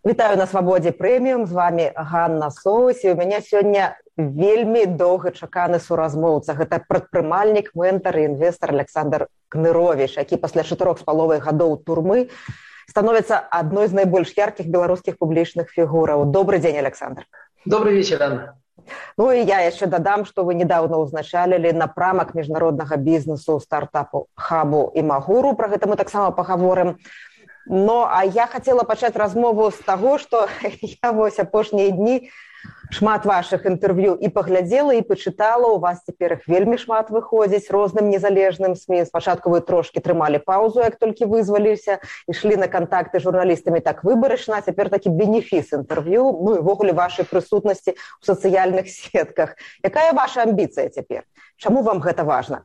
Вітаю на Свабодзе Прэміум, з вами Ганна Соус, і у мяне сёння вельмі доўгачаканы суразмоўца. Гэта прадпрымальнік, ментар і інвестар Александр Кнырович, які пасля 4,5 гадоў турмы становіцца адной з найбольш яркіх беларускіх публічных фігураў. Добрый дзень, Александр. Добрый вечер, Анна. Ну і я яшчэ дадам, што вы недавно ўзначалілі напрамак міжнароднага бізнесу, стартапу Хабу і Магуру. Пра гэта мы таксама пагаворым. Ну, а я хацела пачаць размову з таго, што я вось апошнія дні шмат вашых інтэрв'ю і паглядзела, і пачытала. У вас цяпер іх вельмі шмат выходзіць розным незалежным СМІ. Спачатку вы трошкі трымалі паўзу, як толькі вызваліліся, ішлі на кантакты з журналістамі так выбарачна, а цяпер такі бенефіс інтэрв'ю, ну і ввогуле вашай прысутнасці ў сацыяльных сетках. Якая ваша амбіцыя цяпер? Чаму вам гэта важна?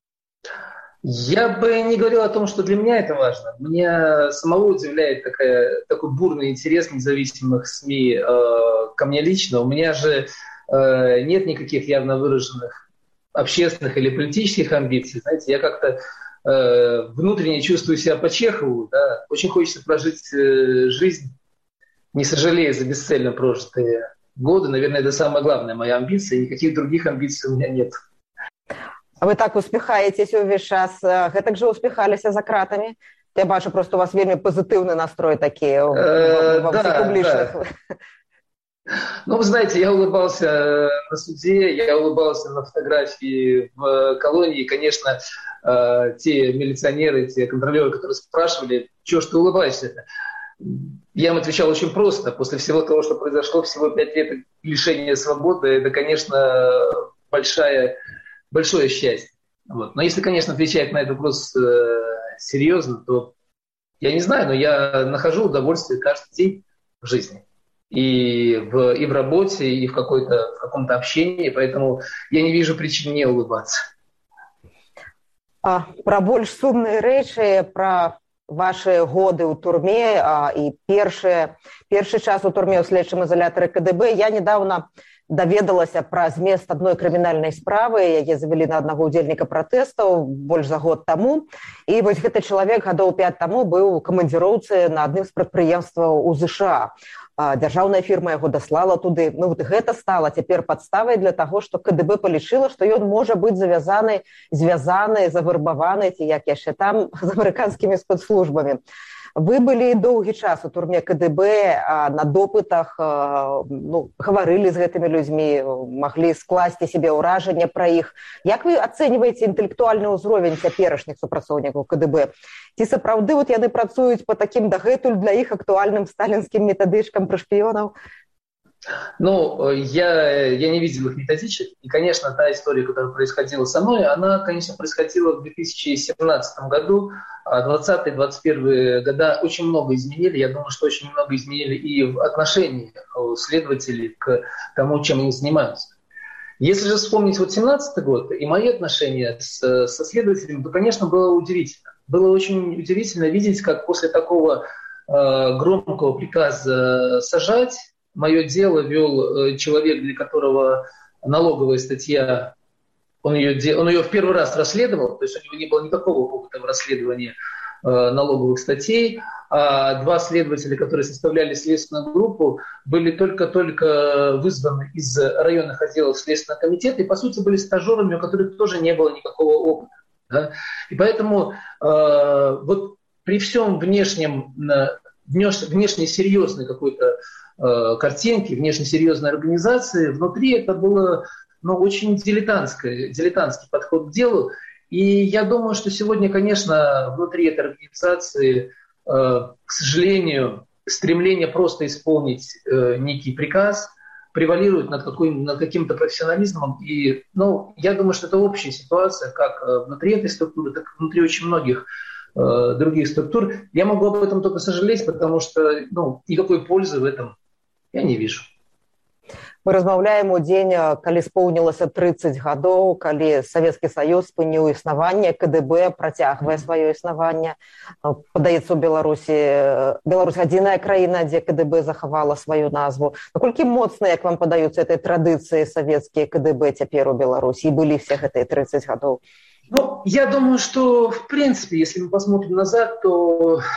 Я бы не говорил о том, что для меня это важно. Меня самого удивляет такой бурный интерес независимых СМИ ко мне лично. У меня же нет никаких явно выраженных общественных или политических амбиций. Знаете, я как-то внутренне чувствую себя по Чехову. Да? Очень хочется прожить жизнь, не сожалея за бесцельно прожитые годы. Наверное, это самая главная моя амбиция. Никаких других амбиций у меня нет. А вы так успехаетесь увесь час. Гэтак же успехаліся за кратамі? Я бачу, просто у вас вельмі пазітыўны настрой такі во всех публічных. Ну, вы знаете, я улыбался на суде, я улыбался на фотографии в колонии. И, конечно, те милиционеры, те контролеры, которые спрашивали, чего ж ты улыбаешься-то? Я им отвечал очень просто. После всего того, что произошло, всего 5 лет лишения свободы, это, конечно, большое счастье. Вот. Но если, конечно, отвечать на этот вопрос серьезно, то я не знаю, но я нахожу удовольствие каждый день в жизни. И в работе, и в каком-то общении, поэтому я не вижу причин не улыбаться. Про больш сумныя рэчы, про ваши годы ў турме і першы час у турме ў следчым изолятары КДБ. Я недавно даведалася пра змест адной крымінальнай справы, яе завялі на аднаго ўдзельніка пратэстаў больш за год таму. І вось гэты чалавек гадоў 5 таму быў у камандзіроўцы на адным з прадпрыемстваў у ЗША. Дзяржаўная фірма яго даслала туды. Ну, вот гэта стала цяпер падставай для таго, што КДБ палічыла, што ён можа быць звязаны, завербаваны, ці як яшчэ там, з амерыканскімі спецслужбамі. Вы былі доўгі час у турме КДБ, на допытах, гаварылі з гэтымі людзьмі, маглі скласці себе ўражанне пра іх. Як вы ацэньваеце інтэлектуальны ўзровень цяперашніх супрацоўнікаў КДБ? Ці сапраўды яны працуюць па такім дагэтуль для іх актуальным сталінскім метадычкам пра шпіёнаў? Ну, я не видел их методичек. И, конечно, та история, которая происходила со мной, она, конечно, происходила в 2017 году. 2020-2021 года очень много изменили. Я думаю, что очень много изменили и в отношении следователей к тому, чем они занимаются. Если же вспомнить 2017 год и мои отношения со следователями, то, конечно, было удивительно. Было очень удивительно видеть, как после такого громкого приказа сажать, мое дело вел человек, для которого налоговая статья, он ее в первый раз расследовал, то есть у него не было никакого опыта в расследовании налоговых статей, а 2 следователя, которые составляли следственную группу, были только вызваны из районных отделов Следственного комитета и, по сути, были стажерами, у которых тоже не было никакого опыта. Да? И поэтому вот при всем внешне серьезной какой-то картинки, внешне серьезной организации, внутри это было очень дилетантский подход к делу. И я думаю, что сегодня, конечно, внутри этой организации, к сожалению, стремление просто исполнить некий приказ превалирует над каким-то профессионализмом. И я думаю, что это общая ситуация, как внутри этой структуры, так и внутри очень многих других структур. Я могу об этом только сожалеть, потому что никакой пользы в этом я не вижу. Мы размаўляем у дзень, калі споўнілася 30 гадоў, калі Савецкі Саюз спыніў існаванне, КДБ працягвае сваё існаванне. Падаецца, у Беларусь адзіная краіна, дзе КДБ захавала сваю назву. Наколькі моцна, як вам падаюцца этой традыцыі савецкія КДБ цяпер у Беларусі, і былі все гэтыя 30 гадоў? Я думаю, что, в принципе, если мы посмотрим назад, то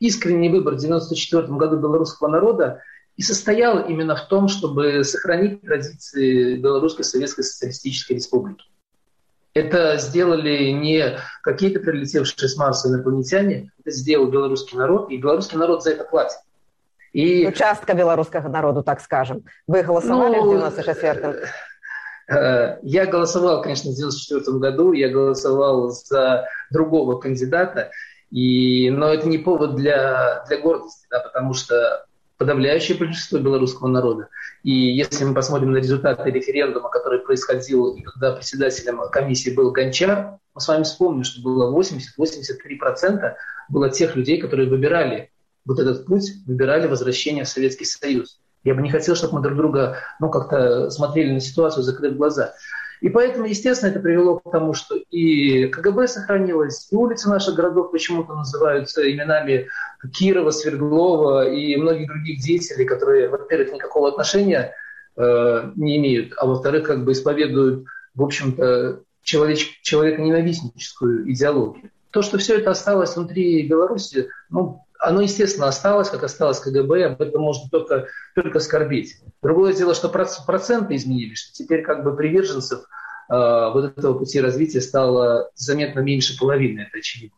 искренний выбор в 1994 году белорусского народа и состоял именно в том, чтобы сохранить традиции Белорусской Советской Социалистической Республики. Это сделали не какие-то прилетевшие с Марса инопланетяне, это сделал белорусский народ, и белорусский народ за это платит. И... Частка белорусского народа, так скажем. Вы голосовали в 94-м? Я голосовал, конечно, в 1994 году, я голосовал за другого кандидата, но это не повод для гордости, да, потому что подавляющее большинство белорусского народа, и если мы посмотрим на результаты референдума, который происходил, и когда председателем комиссии был Гончар, мы с вами вспомним, что было 80-83% было тех людей, которые выбирали вот этот путь, выбирали возвращение в Советский Союз. Я бы не хотел, чтобы мы друг друга как-то смотрели на ситуацию, закрыв глаза. И поэтому, естественно, это привело к тому, что и КГБ сохранилось, и улицы наших городов почему-то называются именами Кирова, Свердлова и многих других деятелей, которые, во-первых, никакого отношения не имеют, а во-вторых, как бы исповедуют, в общем-то, человеконенавистническую идеологию. То, что все это осталось внутри Беларуси, оно, естественно, осталось, как осталось КГБ, об этом можно только скорбеть. Другое дело, что проценты изменились, что теперь как бы приверженцев вот этого пути развития стало заметно меньше половины, это очевидно.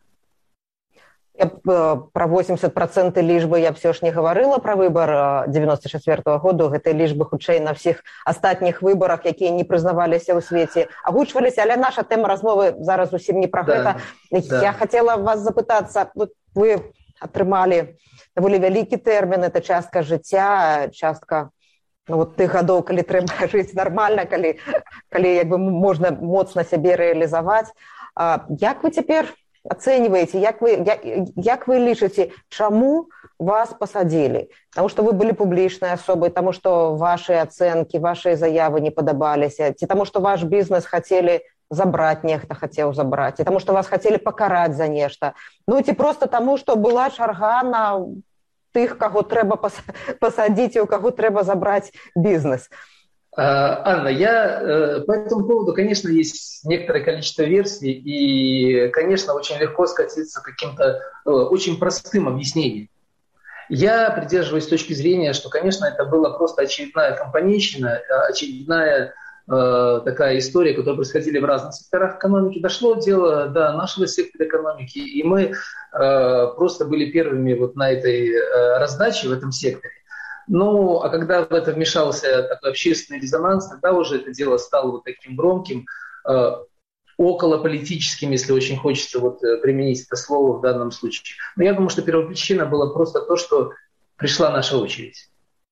Про 80% лічбы я все ж не говорила про выбор 94-го году. Гэта лічбы хутчэй на всіх астатніх выборах, якія не прызнаваліся ў свеце, агучваліся, але наша тэма размовы зараз зусім не про гэта. Я хотела вас запытацца, вы атрымалі даволі вялікі тэрмін, это частка жыцця, частка тых гадоў, калі трэба жыць нармальна, калі як бы можна моцна сябе рэалізаваць. Як вы цяпер ацэньваеце, як вы лічыце, чаму вас пасадзілі? Таму што вы былі публічнай асобай, таму што вашы ацэнкі, вашы заявы не падабаліся, ці таму што ваш бізнес хацелі забраць, нехта хацеў забраць, і таму што вас хацелі пакараць за нешта, ці просто таму, што была чарга на тых, каго трэба пасадзіць і у каго трэба забраць бізнес. Анна, по этому поводу, конечно, есть некоторое количество версий, и, конечно, очень легко скатиться к каким-то очень простым объяснениям. Я придерживаюсь точки зрения, что, конечно, это была просто очередная компанейщина, очередная такая история, которая происходила в разных секторах экономики. Дошло дело до нашего сектора экономики, и мы просто были первыми на этой раздаче в этом секторе. А когда в это вмешался такой общественный резонанс, тогда уже это дело стало таким громким, околополитическим, если очень хочется применить это слово в данном случае. Но я думаю, что первопричина была просто то, что пришла наша очередь.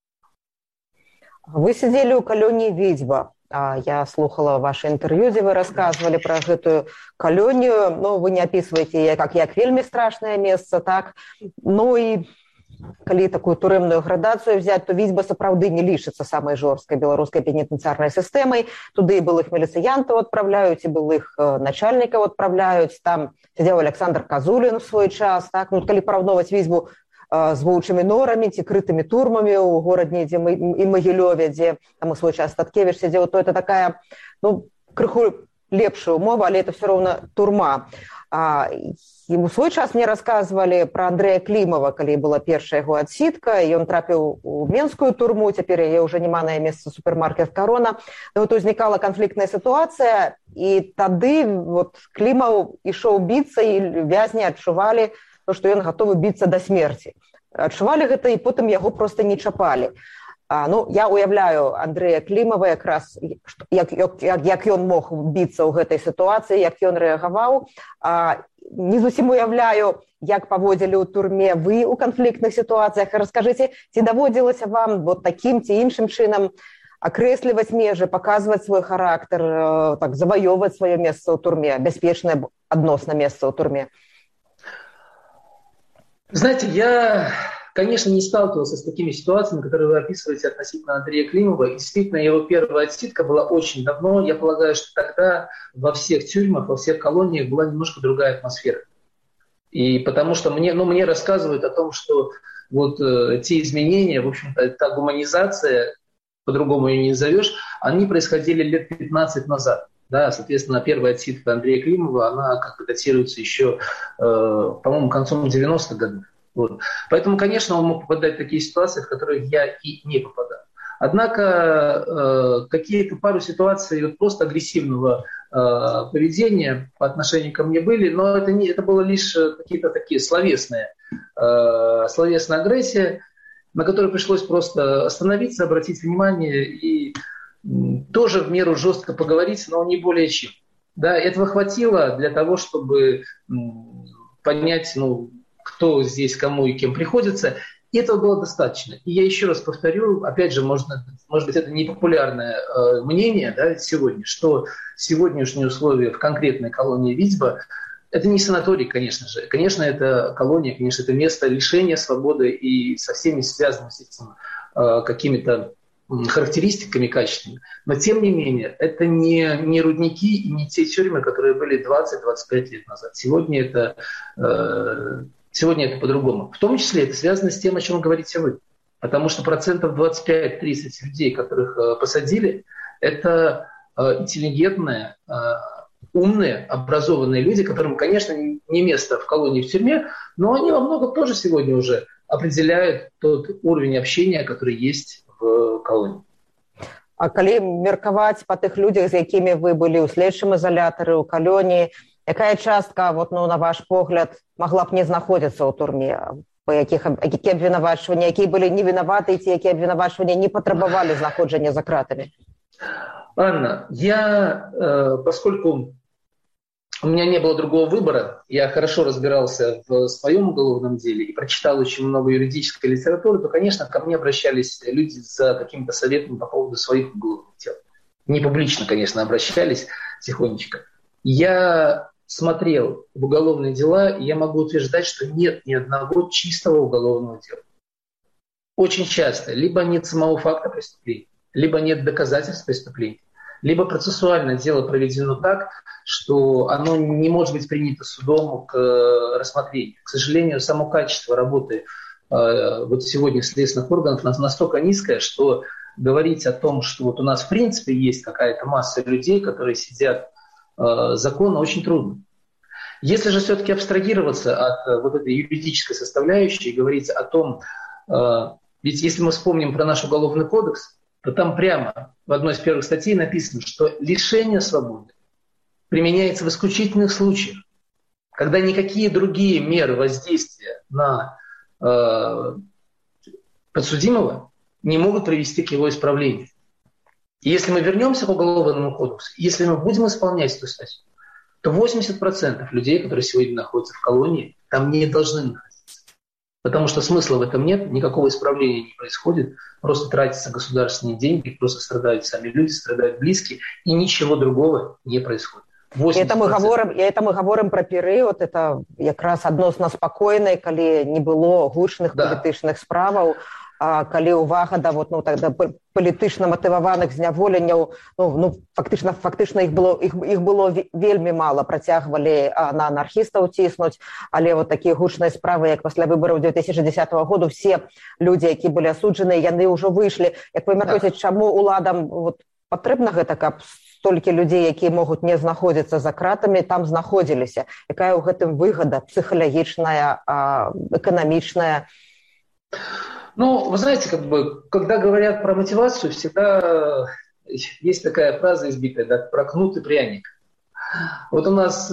Вы сидели у калонии «Відзьба». Я слухала ваше інтэрв'ю, дзе вы рассказывали про гэтую калонію. Вы не описываете як вельмі страшное месца, так? І калі такую турэмную градацыю взять, то «Відзьба» сапраўды не лічыцца самай жорсткай беларускай пенітэнцыярнай сістэмай. Туды і былых міліцыянтаў адпраўляюць, і былых начальнікаў адпраўляюць. Там сядзеў Александр Казулін у свой час. Так? Калі параўноўваць «Відзьбу» з воўчымі норамі ці крытымі турмамі ў горадні і Магілёве, дзе там у свой час Статкевіч сядзеў, то это такая, крыху лепшая умова, але это все роўна турма. І у свой час мне рассказывалі про Андрэя Клімова, калі была першая яго адсідка, і ён трапіў у менскую турму, цяпер яе ўжо няма на месца супермаркет «Карона». Узнікала канфліктная сітуацыя, і тады Клімаў ішоў біцца, і вязні адчувалі, што ён гатовы біцца да смерці. Адчувалі гэта, і потым яго проста не чапалі. Я уяўляю Андрэя Клімава якраз, як ён мог біцца ў гэтай сітуацыі, як ён рэагаваў. Не зусім уяўляю, як паводзілі ў турме вы ў канфліктных сітуацыях. Раскажыце, ці даводзілася вам такім ці іншым чынам акрэсліваць межы, паказваць свой характар, заваёваць сваё месца ў турме, бяспечнае адносна месца ў турме? Знаете, я, конечно, не сталкивался с такими ситуациями, которые вы описываете относительно Андрея Климова. И действительно, его первая отсидка была очень давно. Я полагаю, что тогда во всех тюрьмах, во всех колониях была немножко другая атмосфера. И потому что мне рассказывают о том, что те изменения, в общем-то, та гуманизация, по-другому ее не назовешь, они происходили лет 15 назад. Да, соответственно, первая отсидка Андрея Климова, она датируется еще, по-моему, концом 90-х годов. Вот. Поэтому, конечно, он мог попадать в такие ситуации, в которые я и не попадал. Однако какие-то пару ситуаций вот просто агрессивного поведения по отношению ко мне были, но это было лишь какие-то такие словесная агрессия, на которую пришлось просто остановиться, обратить внимание и тоже в меру жестко поговорить, но не более чем. Да, этого хватило для того, чтобы понять, кто здесь кому и кем приходится. И этого было достаточно. И я еще раз повторю, опять же, может быть, это непопулярное мнение, да, сегодня, что сегодняшние условия в конкретной колонии Витьба – это не санаторий, конечно же. Конечно, это колония, конечно, это место лишения свободы и со всеми связанными с этим какими-то характеристиками качественными. Но, тем не менее, это не рудники и не те тюрьмы, которые были 20-25 лет назад. Сегодня это по-другому. В том числе это связано с тем, о чем говорите вы. Потому что 25-30% людей, которых посадили, это интеллигентные, умные, образованные люди, которым, конечно, не место в колонии, в тюрьме, но они во многом тоже сегодня уже определяют тот уровень общения, который есть в колонии. А калі меркаваць па тых людзях, з якімі вы былі ў следчым изолятары, у калоніі, якая частка, на ваш погляд, могла б не знаходзіцца ў турме? Якія абвінавачванні, якія былі невінаваты, ці якія абвінавачванні не патрабавалі знаходжання за кратамі? Анна, поскольку у меня не было другого выбора, я хорошо разбирался в своем уголовном деле и прочитал очень много юридической литературы, то, конечно, ко мне обращались люди за какими-то советами по поводу своих уголовных дел. Не публично, конечно, обращались тихонечко. Я смотрел в уголовные дела, и я могу утверждать, что нет ни одного чистого уголовного дела. Очень часто либо нет самого факта преступления, либо нет доказательств преступления, либо процессуально дело проведено так, что оно не может быть принято судом к рассмотрению. К сожалению, само качество работы вот сегодня следственных органов настолько низкое, что говорить о том, что вот у нас в принципе есть какая-то масса людей, которые сидят законно, очень трудно. Если же все-таки абстрагироваться от вот этой юридической составляющей и говорить о том, ведь если мы вспомним про наш уголовный кодекс, то там прямо в одной из первых статей написано, что лишение свободы применяется в исключительных случаях, когда никакие другие меры воздействия на подсудимого не могут привести к его исправлению. И если мы вернемся к уголовному кодексу, если мы будем исполнять эту статью, то 80% людей, которые сегодня находятся в колонии, там не должны находиться. Потому что смысла в этом нет, никакого исправления не происходит, просто тратятся государственные деньги, просто страдают сами люди, страдают близкие, и ничего другого не происходит. 80%. Это мы говорим про период, это якраз адносна спокойнай, калі не было гучных палітычных справаў, калі увага да палітычна матываваных зняволенняў, фактычна іх было вельмі мала, працягвалі на анархістаў ціснуць, але такія гучныя справы, як пасля выбараў 2010 году, все людзі, які былі асуджаныя, яны ўжо выйшлі. Як вы мяркуеце, чаму уладам патрэбна гэта, каб столькі людзей, якія могуць не знаходзіцца за кратамі, там знаходзіліся? Якая ў гэтым выгада псіхалагічная, эканамічная? Вы знаете, когда говорят про мотивацию, всегда есть такая фраза избитая, да, про кнут и пряник. Вот у нас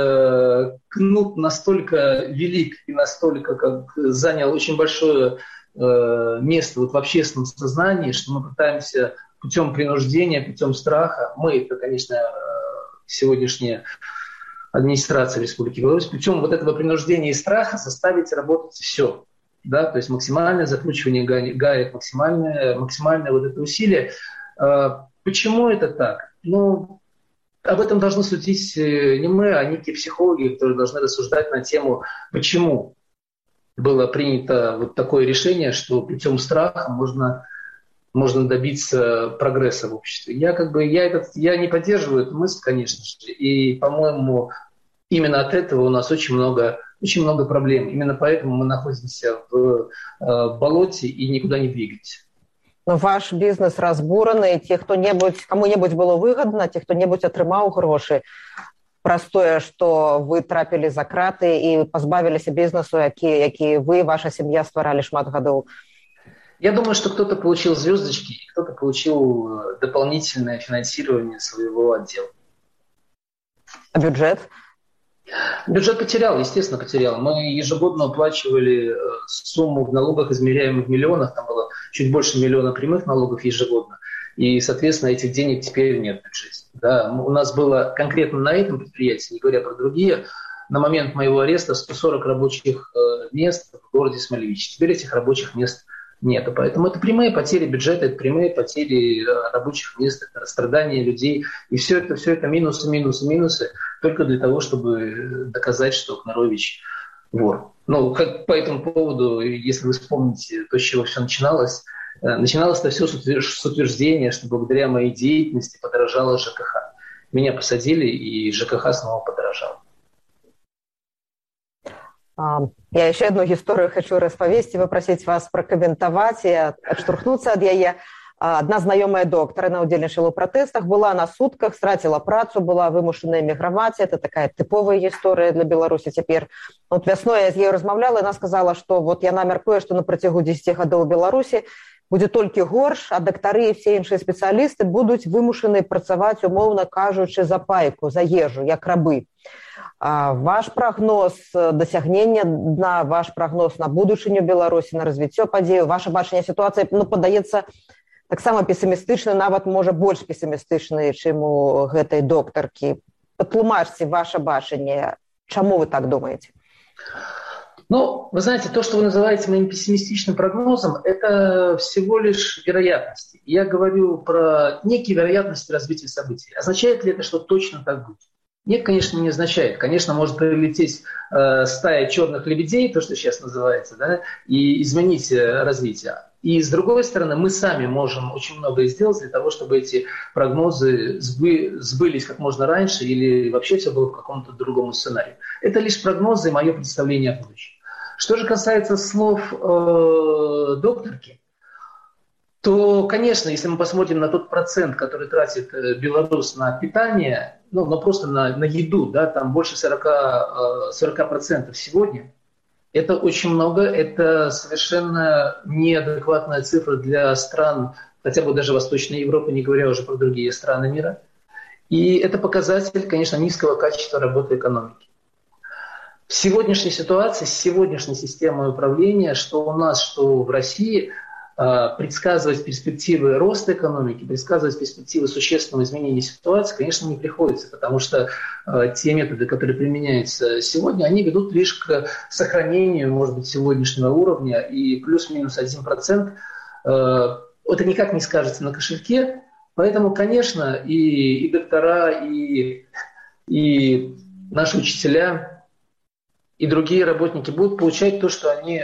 кнут настолько велик и настолько занял очень большое место в общественном сознании, что мы пытаемся путем принуждения, путем страха, это, конечно, сегодняшняя администрация Республики Беларусь, путем этого принуждения и страха заставить работать все. Да, то есть максимальное закручивание гаек, максимальное это усилие. Почему это так? Об этом должны судить не мы, а некие психологи, которые должны рассуждать на тему, почему было принято такое решение, что путем страха можно добиться прогресса в обществе. Я не поддерживаю эту мысль, конечно же, и, по-моему, именно от этого у нас очень много проблем. Именно поэтому мы находимся в болоте и никуда не двигаемся. Ваш бізнес разбураны, кому-небудзь было выгодно, ці хто-небудзь атрымаў грошы. праз тое, што вы трапілі за краты і пазбавіліся бізнесу, які вы, ваша сям'я стваралі шмат гадоў? Я думаю, что кто-то получил звездочки, кто-то получил дополнительное финансирование своего отдела. А бюджет? Бюджет потерял, естественно, потерял. Мы ежегодно уплачивали сумму в налогах, измеряемых в миллионах. Там было чуть больше миллиона прямых налогов ежегодно. И, соответственно, этих денег теперь нет в бюджете. Да, у нас было конкретно на этом предприятии, не говоря про другие, на момент моего ареста 140 рабочих мест в городе Смолевич. Теперь этих рабочих мест нет. Поэтому это прямые потери бюджета, это прямые потери рабочих мест, это расстрадание людей. И все это минусы, только для того, чтобы доказать, что Кнарович вор. Ну, как по этому поводу, если вы вспомните то, с чего все начиналось это все с утверждения, что благодаря моей деятельности подорожало ЖКХ. Меня посадили, и ЖКХ снова подорожало. Я еще одну историю хочу распавесці, попросить вас прокомментовать и отштурхнуться от яе. Одна знакомая доктор, она удзельнічала ў пратэстах, была на сутках, страцила працу, была вымушана эміграваць. Это такая типовая история для Беларуси теперь. Вот весной я з ёй размаўляла, она сказала, что вот яна мяркуе, что на працягу 10 гадоў у Беларуси будзе толькі горш, а дактары і все іншыя спецыялісты будуць вымушаны працаваць, умоўна кажучы, за пайку, за ежу, як рабы. Ваш прогноз дасягнення дна, ваш прогноз на будучыню Беларусі, на развіццё падзею, ваше бачанне сітуацыі, падаецца, таксама пессімістычны, нават можа больш пессімістычны, чым у гэтай доктаркі. Патлумачце ваше бачанне, чаму вы так думаете? Ну, вы знаете, то, что вы называете моим пессимистичным прогнозом, это всего лишь вероятности. Я говорю про некие вероятности развития событий. Означает ли это, что точно так будет? Нет, конечно, не означает. Конечно, может прилететь стая черных лебедей, то, что сейчас называется, да, и изменить развитие. И с другой стороны, мы сами можем очень многое сделать для того, чтобы эти прогнозы сбылись как можно раньше или вообще все было в каком-то другом сценарии. Это лишь прогнозы и мое представление о будущем. Что же касается слов докторки, то, конечно, если мы посмотрим на тот процент, который тратит белорус на питание, ну просто на еду, да, там больше 40% сегодня, это очень много, это совершенно неадекватная цифра для стран, хотя бы даже Восточной Европы, не говоря уже про другие страны мира. И это показатель, конечно, низкого качества работы экономики. В сегодняшней ситуации, с сегодняшней системой управления, что у нас, что в России, предсказывать перспективы роста экономики, предсказывать перспективы существенного изменения ситуации, конечно, не приходится, потому что те методы, которые применяются сегодня, они ведут лишь к сохранению, может быть, сегодняшнего уровня, и плюс-минус 1%. Это никак не скажется на кошельке, поэтому, конечно, и доктора, и наши учителя, и другие работники будут получать то, что они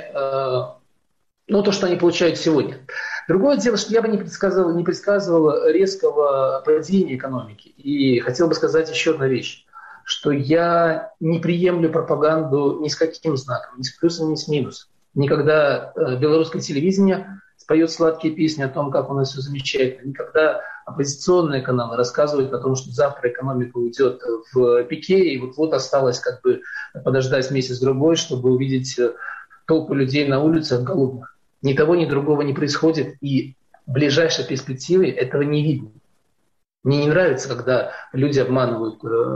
получают сегодня. Другое дело, что я бы не предсказывал резкого падения экономики. И хотел бы сказать еще одну вещь, что я не приемлю пропаганду ни с каким знаком, ни с плюсом, ни с минусом. Никогда белорусское телевидение споет сладкие песни о том, как у нас все замечательно. Никогда оппозиционные каналы рассказывают о том, что завтра экономика уйдет в пике, и вот осталось как бы подождать месяц-другой, чтобы увидеть толпу людей на улицах голодных. Ни того, ни другого не происходит, и в ближайшей перспективе этого не видно. Мне не нравится, когда люди обманывают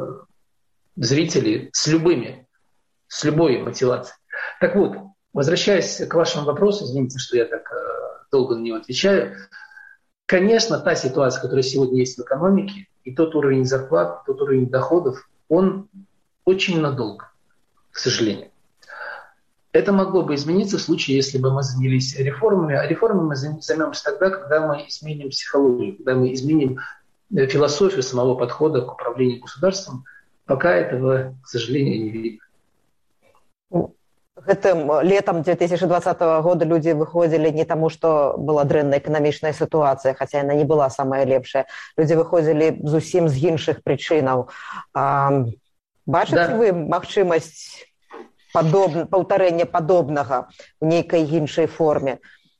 зрителей с любой мотивацией. Так вот, возвращаясь к вашему вопросу, извините, что я так долго на него отвечаю. Конечно, та ситуация, которая сегодня есть в экономике, и тот уровень зарплат, тот уровень доходов, он очень надолго, к сожалению. Это могло бы измениться в случае, если бы мы занялись реформами. А реформами мы займемся тогда, когда мы изменим психологию, когда мы изменим философию самого подхода к управлению государством. Пока этого, к сожалению, не видно. Гэтым летом 2020 года люди выходили не тому, что была дрэнная эканамічная ситуация, хотя она не была самая лепшая. Люди выходили зусім з іншых причинаў. Бачыце вы магчымасць паўтарэння падобнага в нейкай іншай форме?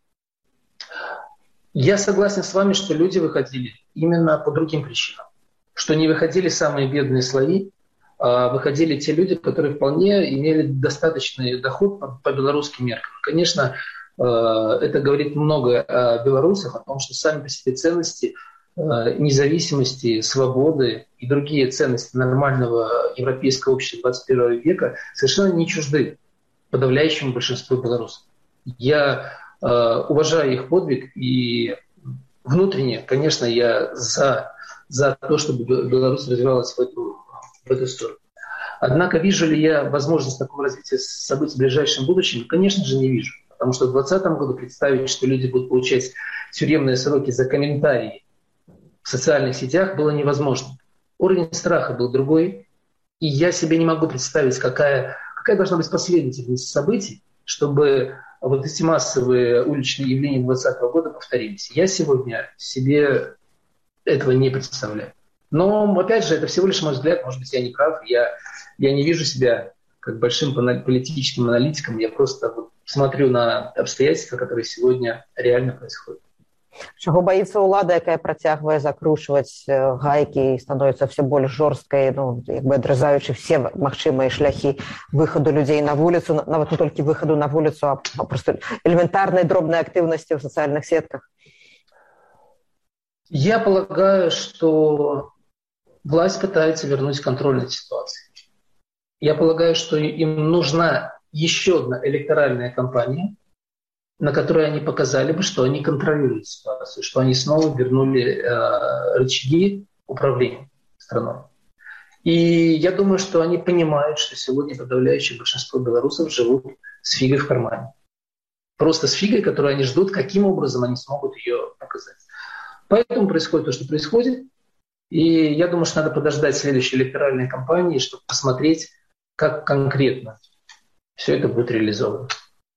Я согласен с вами, что люди выходили именно по другим причинам. Что не выходили самые бедные слои, выходили те люди, которые вполне имели достаточный доход по белорусским меркам. Конечно, это говорит много о белорусах, о том, что сами по себе ценности независимости, свободы и другие ценности нормального европейского общества 21 века совершенно не чужды подавляющему большинству белорусов. Я уважаю их подвиг, и внутренне, конечно, я за то, чтобы Беларусь развивалась в эту сторону. Однако вижу ли я возможность такого развития событий в ближайшем будущем? Конечно же, не вижу. Потому что в 2020 году представить, что люди будут получать тюремные сроки за комментарии в социальных сетях, было невозможно. Уровень страха был другой, и я себе не могу представить, какая должна быть последовательность событий, чтобы вот эти массовые уличные явления 2020 года повторились. Я сегодня себе этого не представляю. Но, опять же, это всего лишь мой взгляд, может быть, я не прав, я не вижу себя как большим политическим аналитиком, я просто смотрю на обстоятельства, которые сегодня реально происходят. Чего боится ўлада, якая працягвае закручваць гайкі і становіцца все больш жорсткай, адрезаючы все магчымыя шляхі выхаду людзей на вуліцу, нават не толькі выхаду на вуліцу, а просто элементарной дробной актыўнасці в социальных сетках? Я полагаю, что власть пытается вернуть контроль над ситуацией. Я полагаю, что им нужна еще одна электоральная кампания, на которой они показали бы, что они контролируют ситуацию, что они снова вернули рычаги управления страной. И я думаю, что они понимают, что сегодня подавляющее большинство белорусов живут с фигой в кармане. Просто с фигой, которую они ждут, каким образом они смогут ее показать. Поэтому происходит то, что происходит. И я думаю, что надо подождать следующей электоральной кампании, чтобы посмотреть, как конкретно все это будет реализовано.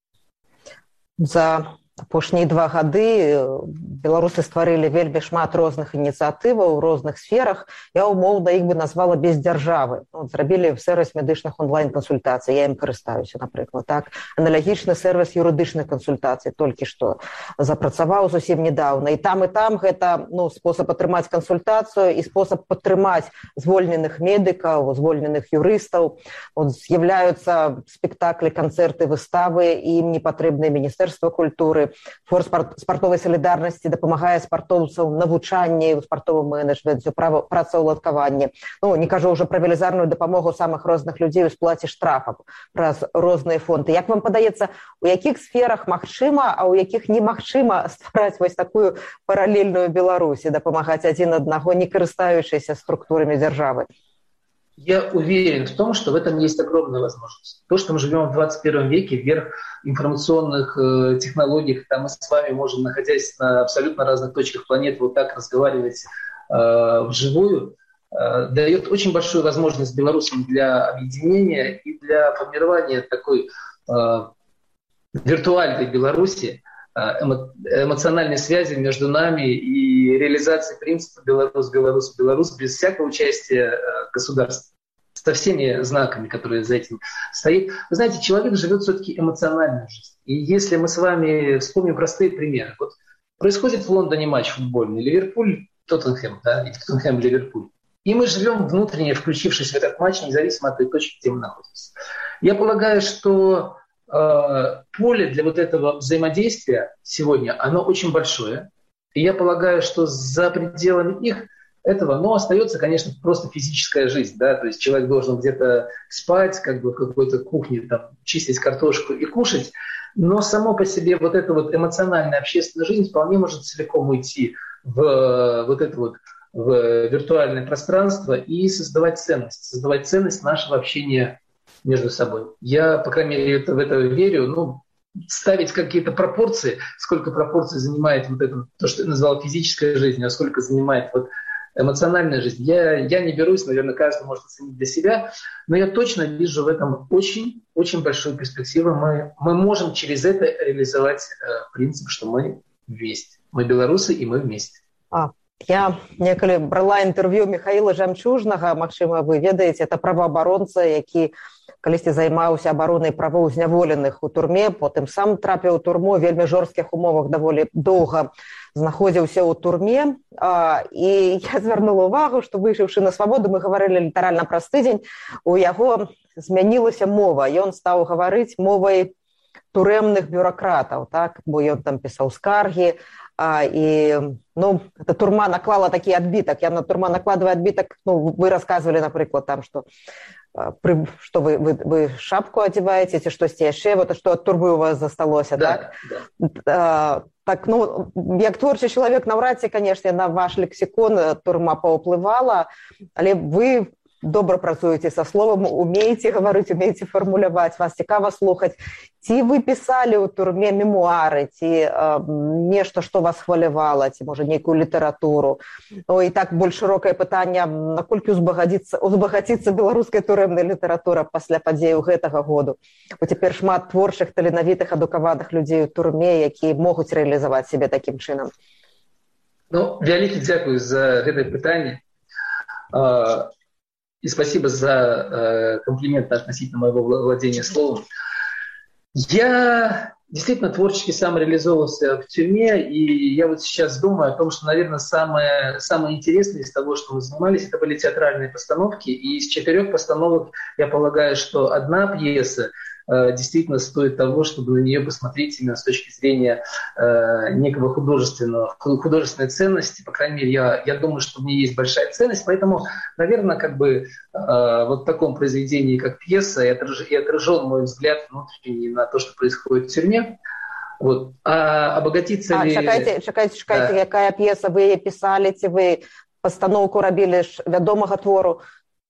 За апошнія 2 гады беларусы стварылі вельмі шмат розных ініцыятываў у розных сферах. Я умоўна іх бы назвала без дзяржавы. Зрабілі сервіс медычных онлайн-кансультацый, я ім карыстаюся, напрыклад. Так. Аналагічны сервіс юрыдычных кансультацый толькі што запрацаваў зусім недавно. І там гэта спосаб атрымаць кансультацыю і спосаб падтрымаць звольненых медыкаў, звольненых юрыстаў. З'яўляюцца спектаклі, канцэрты, выставы, і ім не патрэбнае Міністэрства культуры. Фонд спартовай салідарнасці дапамагае спартоўцам навучанні, у спартовым менеджменце, працаўладкаванні. Не кажу ўжо пра велізарную дапамогу самых розных людзей у сплаце штрафаў праз розныя фонды. Як вам падаецца, у якіх сферах магчыма, а ў якіх немагчыма ствараць вось такую паралельную Беларусь і дапамагаць адзін аднаго, не карыстаючыся структурамі дзяржавы? Я уверен в том, что в этом есть огромная возможность. То, что мы живем в 21 веке, вверх информационных технологий, там мы с вами можем, находясь на абсолютно разных точках планеты, вот так разговаривать вживую, дает очень большую возможность белорусам для объединения и для формирования такой виртуальной Беларуси, эмоциональной связи между нами и реализации принципа «Беларусь» без всякого участия государства, со всеми знаками, которые за этим стоят. Вы знаете, человек живет все-таки эмоциональную жизнь. И если мы с вами вспомним простые примеры. Вот происходит в Лондоне матч футбольный, Ливерпуль-Тоттенхэм, да, или Тоттенхэм-Ливерпуль. И мы живем внутренне, включившись в этот матч, независимо от той точки, где мы находимся. Я полагаю, что поле для вот этого взаимодействия сегодня, оно очень большое. И я полагаю, что за пределами этого, остается, конечно, просто физическая жизнь. Да? То есть человек должен где-то спать, в какой-то кухне, чистить картошку и кушать. Но само по себе вот эта вот эмоциональная общественная жизнь вполне может целиком уйти в в виртуальное пространство и создавать ценность нашего общения между собой. Я, по крайней мере, в это верю. Ставить какие-то пропорции, сколько пропорций занимает то, что я назвал физическая жизнь, а сколько занимает эмоциональная жизнь, я не берусь, наверное, каждый может оценить для себя, но я точно вижу в этом очень, очень большую перспективу. Мы можем через это реализовать принцип, что мы вместе. Мы белорусы, и мы вместе. Я некалі брала інтэрв'ю Михаіла Жамчужнага, магчыма, вы ведаеце, это праваабаронца, які калісьці займаўся абаронай правоў зняволеных у турме, потым сам трапіў у турму, вельмі жорсткіх умовах даволі доўга знаходзіўся ў турме. І я звярнула ўвагу, што выйшаўшы на свабоду, мы гаварылі літаральна праз тыдзень, у яго змянілася мова, ён стаў гаварыць мовай турэмных бюракратаў, так? Бо ён там пісаў скаргі, і эта турма наклала такі адбітак. Яна турма накладвае адбітак, вы рассказывалі, напрыклад, там, што вы шапку одеваете, ці штосьці яшчэ, вот што ад турмы у вас засталося, да, так? Да. Так, як творчы чалавек, наўрад ці, канешне, на ваш лексікон турма паўплывала, але вы добра працуеце са словам, умееце гаварыць, умееце фармуляваць, вас цікава слухаць. Ці вы пісалі ў турме мемуары, ці нешта, што вас хвалявала, ці, можа, нейкую літаратуру? І так, больш шырокае пытанне, наколькі узбагаціцца беларуская турэмная літаратура пасля падзеяў гэтага году? Бо цяпер шмат творчых, таленавітых, адукаваных людзей у турме, якія могуць рэалізаваць сябе такім чынам. Вялікі дзякую за гэтае пытанне. И спасибо за комплимент относительно моего владения словом. Я действительно творчески сам реализовывался в тюрьме, и я вот сейчас думаю о том, что, наверное, самое интересное из того, что мы занимались, это были театральные постановки. И из 4 постановок, я полагаю, что одна пьеса действительно стоит того, чтобы на нее посмотреть именно с точки зрения некого художественной ценности. По крайней мере, я думаю, что в ней есть большая ценность. Поэтому, наверное, вот в таком произведении, как пьеса, и отражен мой взгляд внутренний на то, что происходит в тюрьме. Вот. А обогатиться ли... Чакайте, якая пьеса? Вы яе писали, ці вы постановку робили вядомага твору?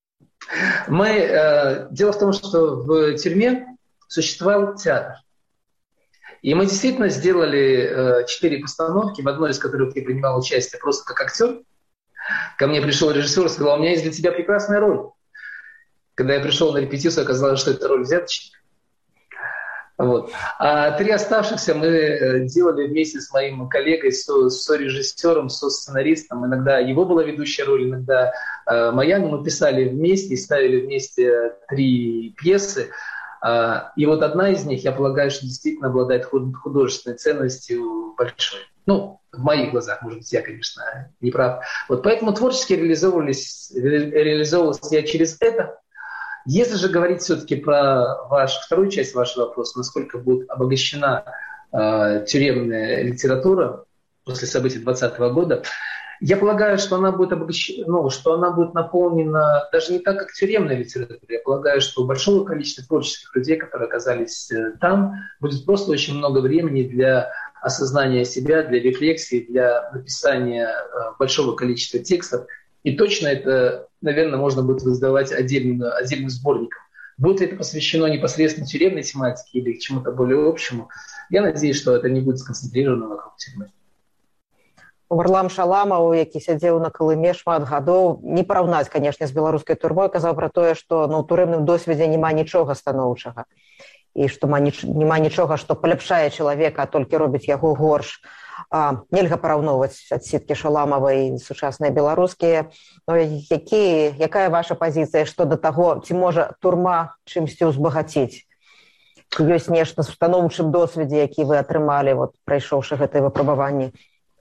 Дело в том, что в тюрьме существовал театр. И мы действительно сделали 4 постановки, в одной из которых я принимал участие просто как актер. Ко мне пришел режиссер и сказал: у меня есть для тебя прекрасная роль. Когда я пришел на репетицию, оказалось, что это роль взяточника. Вот. А 3 оставшихся мы делали вместе с моим коллегой, со-режиссером, со-сценаристом. Иногда его была ведущая роль, иногда моя. Но мы писали вместе и ставили вместе 3 пьесы. И вот одна из них, я полагаю, что действительно обладает художественной ценностью большой. В моих глазах, может быть, я, конечно, не прав. Вот поэтому творчески реализовывался я через это. Если же говорить все-таки про вторую часть вашего вопроса, насколько будет обогащена тюремная литература после событий 2020 года, я полагаю, что она будет что она будет наполнена даже не так, как тюремная литература. Я полагаю, что у большого количества творческих людей, которые оказались там, будет просто очень много времени для осознания себя, для рефлексии, для написания большого количества текстов. И точно это, наверное, можно будет издавать отдельным сборником. Будет ли это посвящено непосредственно тюремной тематике или к чему-то более общему? Я надеюсь, что это не будет сконцентрировано вокруг тюрьмы. Варлам Шаламаў, які сядзеў на Калыме шмат гадоў, не параўнаць, канешне, з беларускай турмой, казаў пра тое, што ў турэмным досведзе няма нічога станоўчага. І што няма нічога, што паляпшае чалавека, а толькі робіць яго горш. Нельга параўноўваць адсеткі Шаламавай сучасныя беларускія. Якая ваша пазіцыя што да таго, ці можа турма чымсьці ўзбагаціць? Ёсць нешта з станоўчым досведзе, які вы атрымалі, прайшоўшы гэтыя выпрабаванні?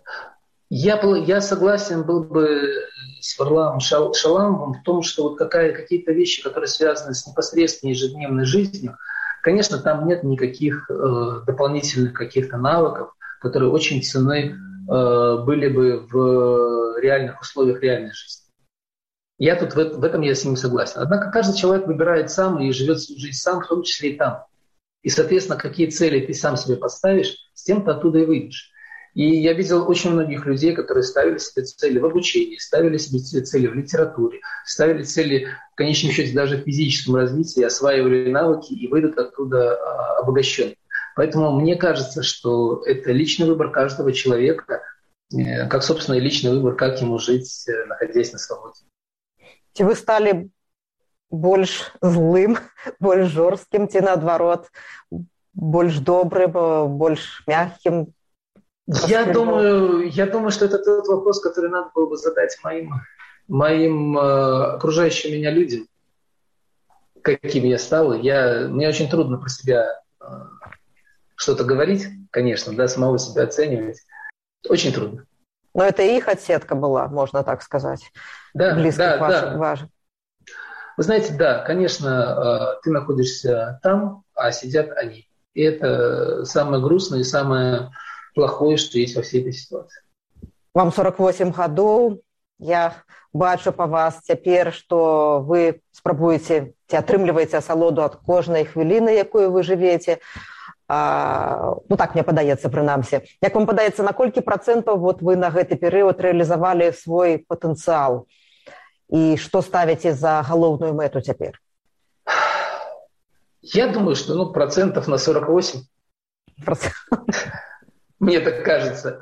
Я согласен был бы с Варламом Шаламовым в том, что какие-то вещи, которые связаны с непосредственной ежедневной жизнью, конечно, там нет никаких дополнительных каких-то навыков, которые очень ценны были бы в реальных условиях реальной жизни. Я тут в этом я с ним согласен. Однако каждый человек выбирает сам и живет свою жизнь сам, в том числе и там. И, соответственно, какие цели ты сам себе поставишь, с тем ты оттуда и выйдешь. И я видел очень многих людей, которые ставили себе цели в обучении, ставили себе цели в литературе, ставили цели, в конечном счете, даже в физическом развитии, осваивали навыки и выйдут оттуда обогащенными. Поэтому мне кажется, что это личный выбор каждого человека, как, собственно, и личный выбор, как ему жить, находясь на свободе. Ці вы стали больш злым, больш жорсткім, ці наадварот, больш добрым, больш мягкім? Я думаю, что это тот вопрос, который надо было бы задать моим окружающим меня людям, каким я стал. Мне очень трудно про себя что-то говорить, конечно, да, самого себя оценивать. Очень трудно. Но это их отсетка была, можно так сказать. Да, близких ваших. Вы знаете, да, конечно, ты находишься там, а сидят они. И это самое грустное и самое плохое, что есть во всей этой ситуации. Вам 48 гадоў. Я бачу па вас цяпер, што вы спрабуеце ці атрымліваеце асалоду ад кожнай хвіліны, якую вы жывеце. Так мне падаецца, прынамсі. Як вам падаецца, на колькі процентаў вы на гэты перыяд рэалізавалі свой патэнцыял? І што ставіце за галоўную мэту цяпер? Я думаю, что процентов на 48. Мне так кажется.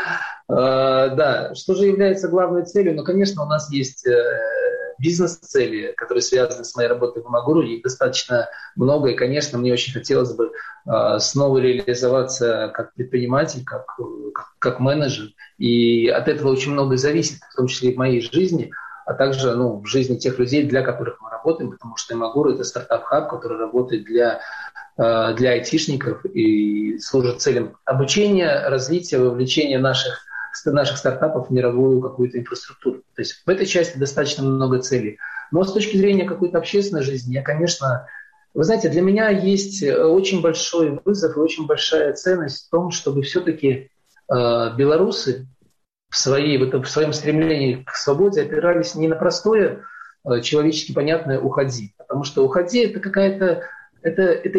Да, что же является главной целью? Конечно, у нас есть бизнес-цели, которые связаны с моей работой в Амагуру. Их достаточно много, и, конечно, мне очень хотелось бы снова реализоваться как предприниматель, как менеджер. И от этого очень многое зависит, в том числе и в моей жизни, а также в жизни тех людей, для которых мы работаем, потому что Амагуру — это стартап-хаб, который работает для айтишников и служит целям обучения, развития, вовлечения наших стартапов в мировую какую-то инфраструктуру. То есть в этой части достаточно много целей. Но с точки зрения какой-то общественной жизни, вы знаете, для меня есть очень большой вызов и очень большая ценность в том, чтобы все-таки белорусы в своем стремлении к свободе опирались не на простое, человечески понятное «уходи». Потому что «уходи» — это какая-то это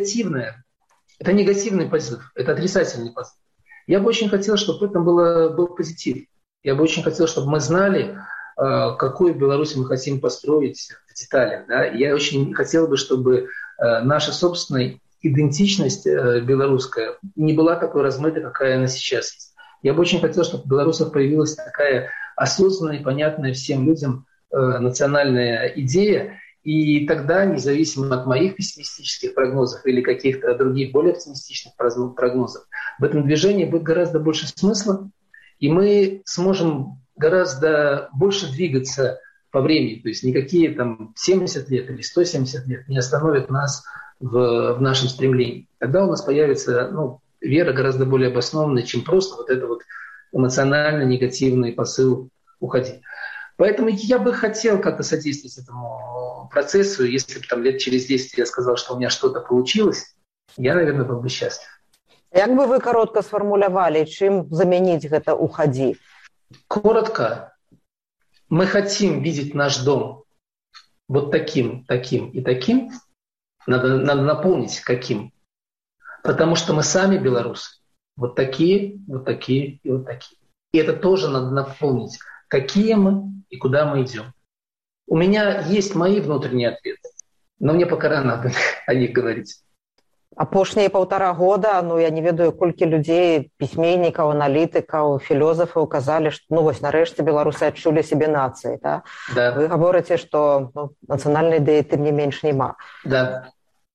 негативный позыв, это отрицательный позыв. Я бы очень хотел, чтобы в этом был позитив. Я бы очень хотел, чтобы мы знали, какую Беларусь мы хотим построить в деталях. Да? Я очень хотел бы, чтобы наша собственная идентичность белорусская не была такой размытой, какая она сейчас есть. Я бы очень хотел, чтобы в белорусах появилась такая осознанная и понятная всем людям национальная идея. И тогда, независимо от моих пессимистических прогнозов или каких-то других более оптимистичных прогнозов, в этом движении будет гораздо больше смысла, и мы сможем гораздо больше двигаться по времени. То есть никакие 70 лет или 170 лет не остановят нас в нашем стремлении. Тогда у нас появится вера гораздо более обоснованная, чем просто этот эмоционально негативный посыл «уходи». Поэтому я бы хотел как-то содействовать этому процессу. Если бы лет через 10 я сказал, что у меня что-то получилось, я, наверное, был бы счастлив. Як бы вы коротко сформулировали, чем заменить это «уходи»? Коротко. Мы хотим видеть наш дом вот таким, таким и таким. Надо наполнить каким. Потому что мы сами белорусы. Вот такие, вот такие и вот такие. И это тоже надо наполнить. Какие мы и куда мы идем. У меня есть мои внутренние ответы, но мне пока рано о них говорить. Апошнія 1,5 года, я не ведаю, колькі людзей, пісьменнікаў, аналітыкаў, філозафаў казалі, што нарэшце беларусы адчулі сябе нацыяй. Да? Да. Вы гаворыце, што нацыянальнай ідэі тым не менш няма. Да.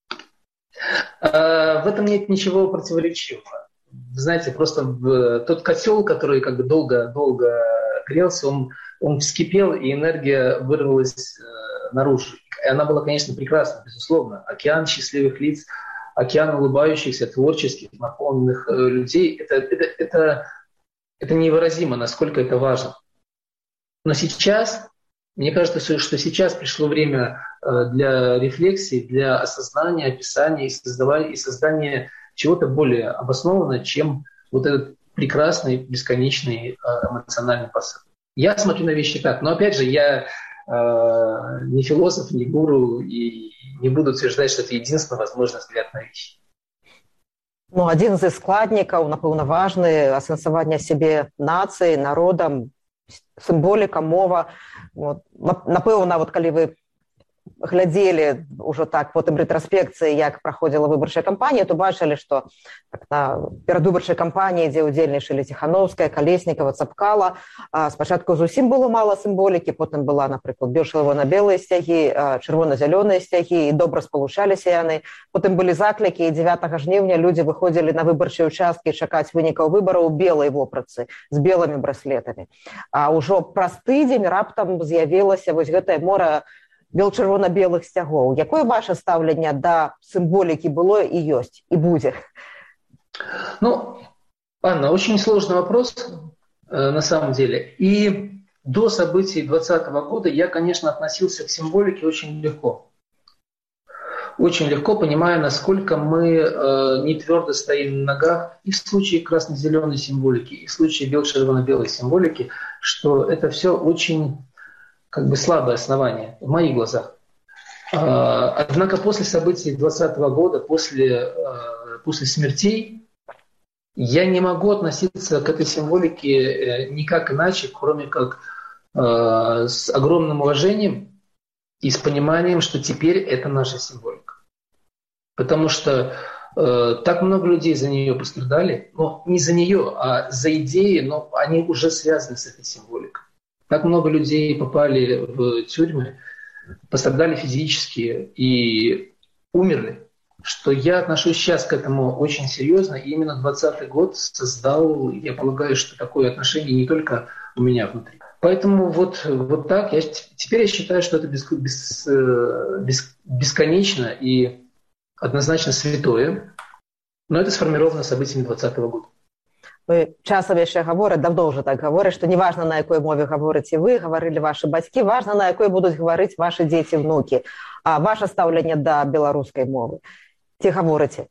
В этом нет ничего противоречивого. Знаете, просто тот котел, который долго грелся, он вскипел, и энергия вырвалась наружу. И она была, конечно, прекрасна, безусловно. Океан счастливых лиц, океан улыбающихся, творческих, наполненных людей. Это невыразимо, насколько это важно. Но сейчас, мне кажется, что сейчас пришло время для рефлексии, для осознания, описания и создания чего-то более обоснованного, чем этот прекрасный, бесконечный эмоциональный посыл. Я смотрю на вещи так. Но опять же, я не философ, не гуру, и не буду утверждать, что это единственный возможный взгляд на вещи. Один з складнікаў, напэўна, важны, асэнсаванне сябе нацыі, народам, сімволіка, мова. Напэўна, калі вы глядзелі ўжо так потым рэтраспекцыі, як праходзіла выбарчая кампанія, то бачылі, што на перадвыбарчай кампаніі, дзе ўдзельнічалі Ціханаўская, Калеснікава, Цапкала, спачатку зусім было мала сімволікі, потым была, напрыклад, бело-чырвона-белыя сцягі, чырвона-зялёныя сцягі, і добра спалучаліся яны. Потым былі заклікі, і 9 жніўня людзі выходзілі на выбарчыя ўчасткі чакаць вынікаў выбараў у белай вопратцы з белымі браслетамі. А ўжо праз тыдзень раптам з'явілася вось гэтае мора бел-чырвона-белых сцягоў. Якое ваше стаўленне да сімволікі было і ёсць, і будзе? Ну, Анна, очень сложный вопрос на самом деле. И до событий 2020 года я, конечно, относился к символике очень легко. Очень легко, понимая, насколько мы не твердо стоим на ногах и в случае красно-зеленой символики, и в случае бел-червоно-белой символики, что это все очень как бы слабое основание в моих глазах. Однако после событий 2020 года, после смертей, я не могу относиться к этой символике никак иначе, кроме как с огромным уважением и с пониманием, что теперь это наша символика. Потому что так много людей за нее пострадали, но не за нее, а за идеи, но они уже связаны с этой символикой. Так много людей попали в тюрьмы, пострадали физически и умерли, что я отношусь сейчас к этому очень серьезно. И именно 2020 год создал, я полагаю, что такое отношение не только у меня внутри. Поэтому вот так. Теперь я считаю, что это бесконечно и однозначно святое, но это сформировано событиями 2020 года. Часам яшчэ гавораць, давно ўжо так гавораць, што не важна, на якой мове гаворыце вы, гаварылі вашы бацькі, важна, на якой будуць гаварыць вашы дзеці, внукі. А ваше стаўленне да беларускай мовы? Ці гаворыце?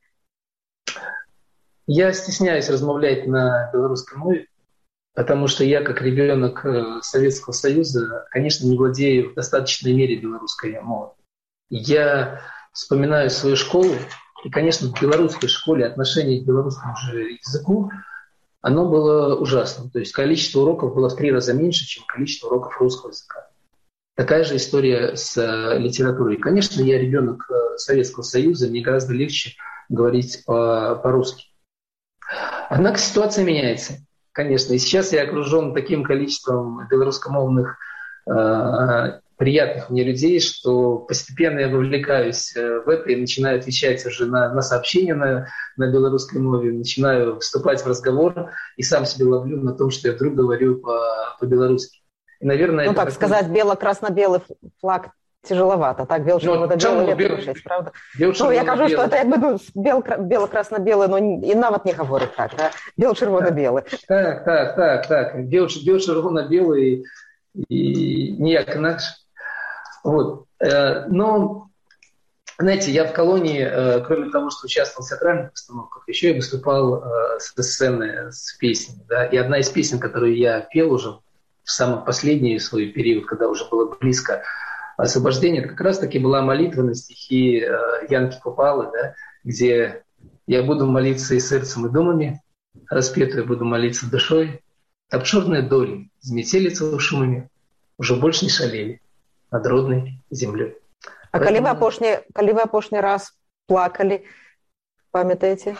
Я стесняюсь размовлять на белорусской мове, потому что я, как ребенок Советского Союза, конечно, не владею в достаточной мере белорусской мовой. Я вспоминаю свою школу, и, конечно, в белорусской школе отношение к белорусскому же языку, оно было ужасным. То есть количество уроков было в 3 раза меньше, чем количество уроков русского языка. Такая же история с литературой. Конечно, я ребенок Советского Союза, мне гораздо легче говорить по-русски. Однако ситуация меняется, конечно. И сейчас я окружен таким количеством белорусскомовных приятных мне людей, что постепенно я вовлекаюсь в это и начинаю отвечать уже на сообщения на белорусской мове, начинаю вступать в разговор и сам себе ловлю на том, что я вдруг говорю по-белорусски. И, наверное, так сказать, бело-красно-белый флаг тяжеловато, так? Бело-червоно-белый лепший, правда? Я кажу, что это бело-красно-белый, но и нават не говорит так, да? Бело-червоно-белый. Так. Бело-червоно-белый и ніяк инакше. Вот. Но, знаете, я в колонии, кроме того, что участвовал в театральных постановках, еще и выступал со сцены с песнями. Да? И одна из песен, которую я пел уже в самый последний свой период, когда уже было близко освобождение, это как раз-таки была молитва на стихи Янки Купалы, да? Где я буду молиться и сердцем, и думами, распетую буду молиться душой, об черной доли с метелицей шумами уже больше не шалели над родной землей. А поэтому... коли вы апошний раз плакали, памятаете?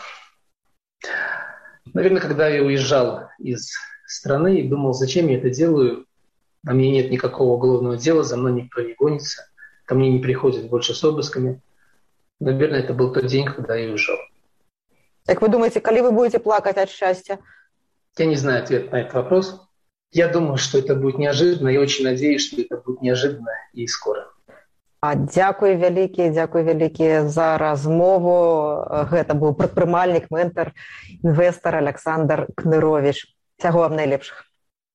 Наверное, когда я уезжал из страны и думал, зачем я это делаю, на мне нет никакого уголовного дела, за мной никто не гонится, ко мне не приходят больше с обысками. Наверное, это был тот день, когда я уезжал. Так вы думаете, коли вы будете плакать от счастья? Я не знаю ответ на этот вопрос. Я думаю, что это будет неожиданно. Я очень надеюсь, что это будет неожиданно и скоро. Дзякуй вялікі за размову. Гэта быў прадпрымальнік, ментар, інвестар Александр Кнырович. Всяго вам найлепшых.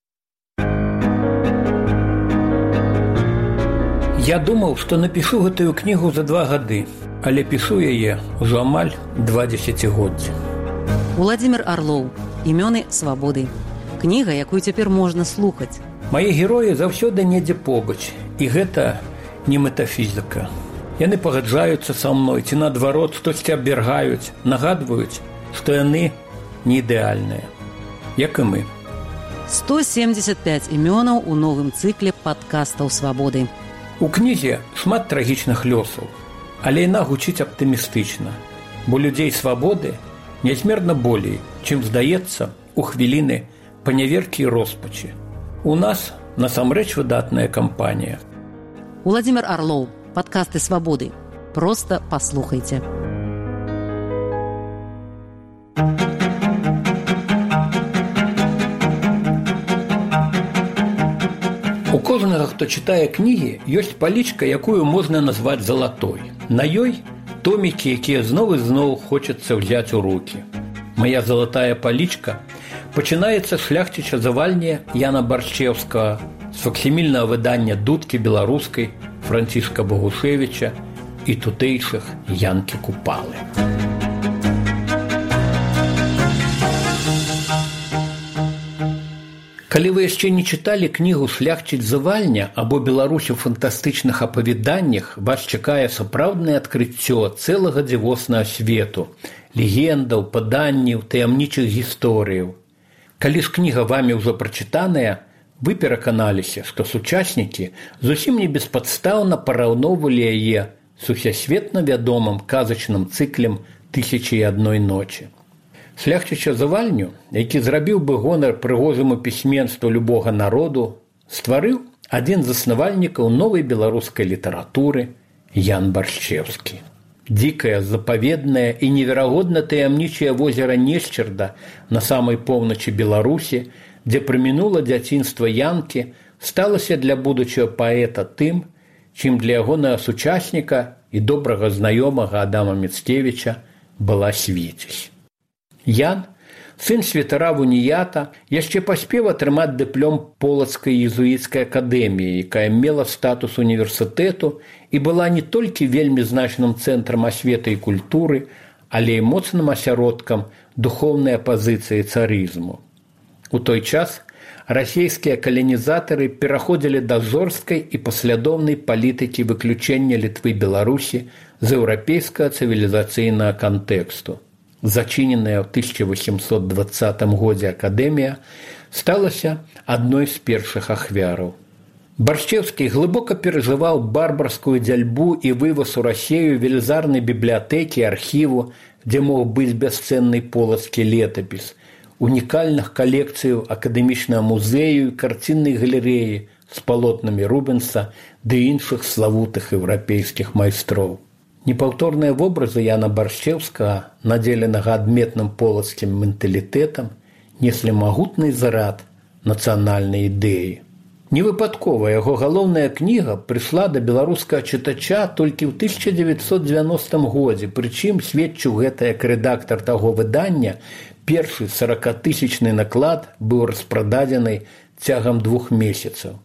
Я думаў, што напішу гэтую кнігу за 2 гады, але пішу яе ўжо амаль 2 дзесяцігоддзі. Уладзімір Арлоў. Імёны свабоды. Кніга, якую цяпер можна слухаць. Мае героі заўсёды недзе побач, і гэта не метафізіка. Яны пагаджаюцца са мной, ці наадварот, штосьці абвяргаюць, нагадваюць, што яны не ідэальныя, як і мы. 175 імёнаў у новым цыкле падкастаў свабоды. У кнізе шмат трагічных лёсаў, але яна гучыць аптымістычна, бо людзей свабоды нязмерна болей, чым здаецца у хвіліны паняверкі і роспачы. У нас насамрэч выдатная кампанія. Владимир Орлов, подкасты «Свободы». Просто послухайте. У кожнага, хто чытае кнігі, ёсць палічка, якую можна назваць залатой. На ёй томікі, якія зноў і зноў хочацца ўзяць у рукі. Моя залатая палічка пачынаецца шляхціча завальні Яна Баршчеўскага з факсімільнага выдання дудкі беларускай Францішка Богушевіча і тутэйшых Янкі Купалы. Калі вы яшчэ не чыталі кнігу «Шляхціц завальня» або «Беларусь у фантастычных апавяданнях», вас чакае сапраўднае адкрыццё цэлага дзівоснага свету, легендаў, паданняў, таямнічых гісторыяў. Калі ж кніга вамі ўжо прачытаная, вы пераканаліся, што сучаснікі зусім не беспадстаўна параўноўвалі яе з усесветна вядомым казачным цыклем «Тысячи і адной ночі». Шляхціча завальню, які зрабіў бы гонар прыгожаму пісьменству любога народу, стварыў адзін з заснавальнікаў новай беларускай літаратуры Ян Баршчеўскі. Дзікае, запаведнае і неверагодна таямнічае возера Несчарда на самай поўначы Беларусі, дзе прамінула дзяцінства Янкі, сталася для будучага паэта тым, чым для ягонага сучасніка і добрага знаёмага Адама Міцкевіча была Свіцязь. Ян, сын святара Вуніята, яшчэ паспеў атрымаць дыплом Полацкай езуіцкай акадэміі, якая мела статус універсітэту і была не толькі вельмі значным цэнтрам асветы і культуры, але і моцным асяродкам духоўнай апазіцыі царызму. У той час расійскія каланізатары пераходзілі да жорсткай і паслядоўнай палітыкі выключэння Літвы і Беларусі з еўрапейскага цывілізацыйнага кантэксту. Зачыненая ў 1820 годзе акадэмія сталася адной з першых ахвяраў. Баршчеўскі глыбока перажываў барбарскую дзяльбу і вываз у Расею велізарнай бібліятэкі, архіву, дзе мог быць бясцэнны полацкі летапіс, унікальных калекцыяў акадэмічнага музею і карціннай галерэі з палотнамі Рубенса ды іншых славутых еўрапейскіх майстроў. Непаўторныя вобразы Яна Баршчеўскага, надзеленага адметным полацкім менталітэтам, неслі магутны зарад нацыянальнай ідэі. Невыпадкова яго галоўная кніга прыйшла да беларускага чытача толькі ў 1990 годзе, прычым сведчыў гэта як рэдактар таго выдання, першы 40-тысячны наклад быў распрададзены цягам 2 месяцаў.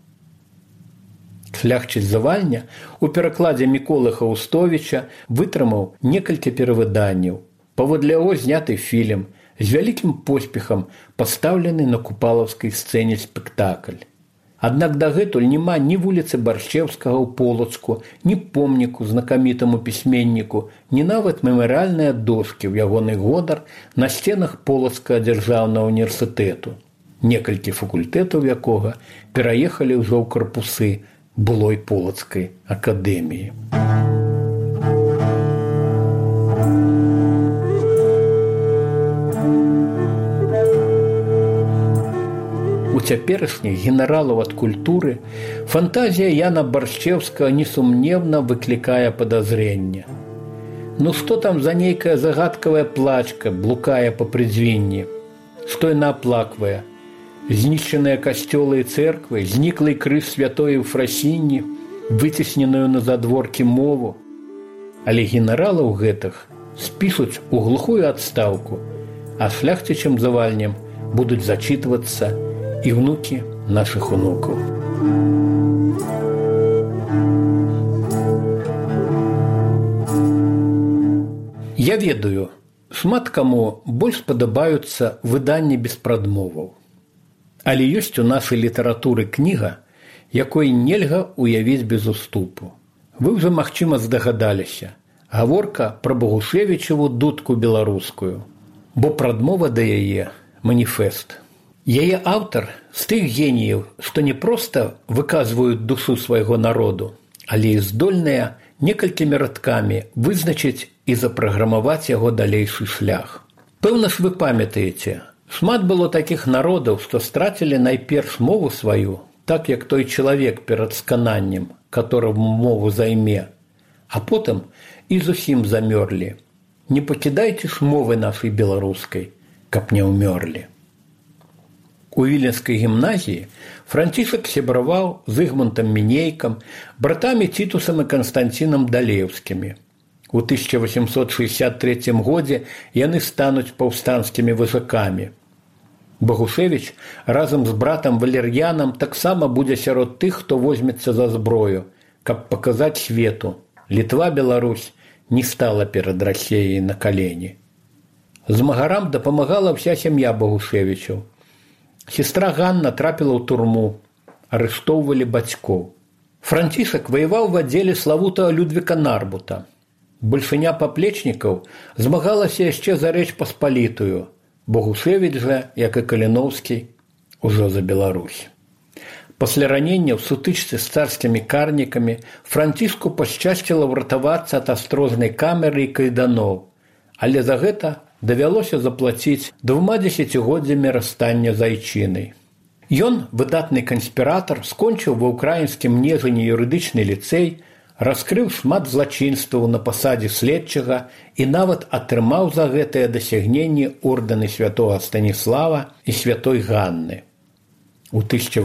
Шляхціц завальня у перакладзе Міколы Хаустовіча вытрымаў некалькі перавыданняў. Паводле яго зняты фільм, з вялікім поспехам пастаўлены на купалаўскай сцэне спектакль. Аднак дагэтуль няма ні вуліцы Баршчеўскага ў Полацку, ні помніку знакамітаму пісьменніку, ні нават мемарыяльныя дошкі ў ягоны годар на сценах Полацкага дзяржаўнага універсітэту, некалькі факультэтаў якога пераехалі ўжо ў карпусы былой Полацкай акадэміі. У цяперашніх генералаў ад культуры фантазія Яна Баршчеўскага несумневна выклікае падазрэнне. Ну што там за нейкая загадкавая плачка блукае па прыдзвінні? Што яна аплаквае? Знішчаныя касцёлы і цэрквы, зніклый крыж святой Ефрасіні, выцесненую на задворкі мову. Але генералаў гэтых спішуць у глухую адстаўку, а шляхцічым завальням будуць зачитывацца і внукі нашых унукаў. Я ведаю, шмат каму больш падабаюцца выданні без прадмоваў. Але ёсць у нашай літаратуры кніга, якой нельга уявіць без уступу. Вы ўжо, магчыма, здагадаліся. Гаворка пра Богушевічеву дудку беларускую, бо прадмова да яе маніфест. Яе аўтар з тых геніяў, што не проста выказваюць душу свайго народу, але і здольныя некалькімі радкамі вызначыць і запраграмаваць яго далейшы шлях. Пэўна ж вы памятаеце, шмат было такіх народаў, што страцілі найперш мову сваю, так як той чалавек перад скананнем, которому мову займе, а потым і зусім замёрлі. Не пакідайце ж мовы нашай беларускай, каб не ўмёрлі. У Віленскай гімназіі Францішак сябраваў з Ігмантам Мінейкам, братамі Цітусам і Канстанцінам Далеўскімі. У 1863 годзе яны стануць паўстанцкімі вожакамі. Багушевіч разам з братам Валер'янам таксама будзе сярод тых, хто возьмецца за зброю, каб паказаць свету. Літва-Беларусь не стала перад Расеяй на калені. Змагарам дапамагала ўся сям'я Багушевічаў. Сестра Ганна трапіла ў турму, арыштоўвалі бацькоў. Францішак ваяваў в аддзеле славутага Людвіка Нарбута. Большыня паплечнікаў змагалася яшчэ за Рэч Паспалітую. Багушевіч жа, як і Каліноўскі, ужо за Беларусь. Пасля ранення ў сутычцы з царскімі карнікамі Францішку пашчасціла ўратавацца ад астрознай камеры і кайданоў, але за гэта давялося заплаціць 20 годзямі расстання з айчынай. Ён, выдатны канспіратар, скончыў ва ўкраінскім Нежыне юрыдычны ліцэй, раскрыў шмат злачынстваў на пасадзе следчага і нават атрымаў за гэтыя дасягненні ордэны святога Станіслава і святой Ганны. У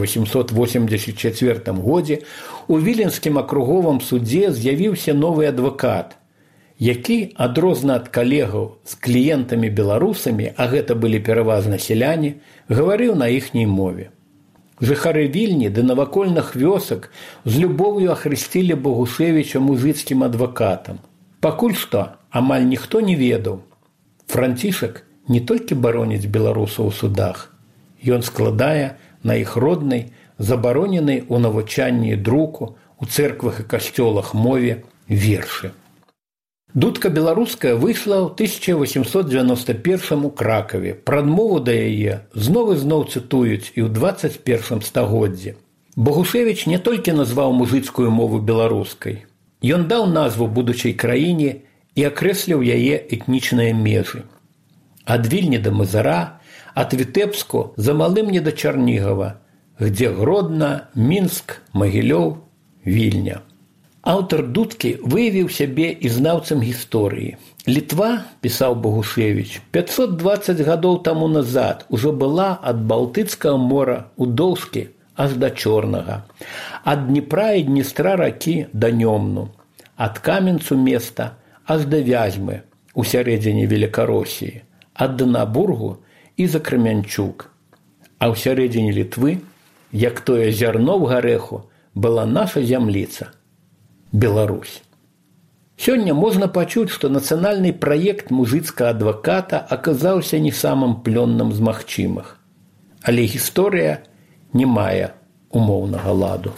1884 годзе у Віленскім акруговым судзе з'явіўся новы адвакат, які, адрозна ад калегаў з кліентамі-беларусамі, а гэта былі пераважна сяляне, гаварыў на іхняй мове. Жыхары Вільні ды навакольных вёсак з любоўю ахрысцілі Багушевіча мужыцкім адвакатам. Пакуль што амаль ніхто не ведаў. Францішак не толькі бароніць беларусаў у судах, ён складае на іх роднай, забароненай у навучанні і друку, у цэрквах і касцёлах мове вершы. Дудка беларуская выйшла ў 1891 у Кракаве. Прадмову да яе зноў цытуюць і ў 21 стагоддзі. Багушевіч не толькі назваў мужыцкую мову беларускай. Ён даў назву будучай краіне і акрэсліў яе этнічныя межы. Ад Вільні да Мазыра, ад Вітэбску за малым не да Чарнігава, где Гродна, Мінск, Магілёў, Вільня. Аўтар дудкі выявіў сябе і знаўцам гісторыі. Літва, пісаў Багушевіч, 520 гадоў таму назад ужо была ад Балтыцкага мора у Доўжкі аж да Чорнага, ад Дніпра і Дністра ракі да Нёмну, ад Каменцу места аж да Вязьмы у сярэдзіне Велікаросіі, ад Данабургу і за Крамянчук. А ў сярэдзіне Літвы, як тое зярно ў гарэху, была наша зямліца – Беларусь. Сёння можна пачуць, што нацыянальны праект мужыцкага адваката аказаўся не самым плённым з магчымых. Але гісторыя не мае умоўнага ладу.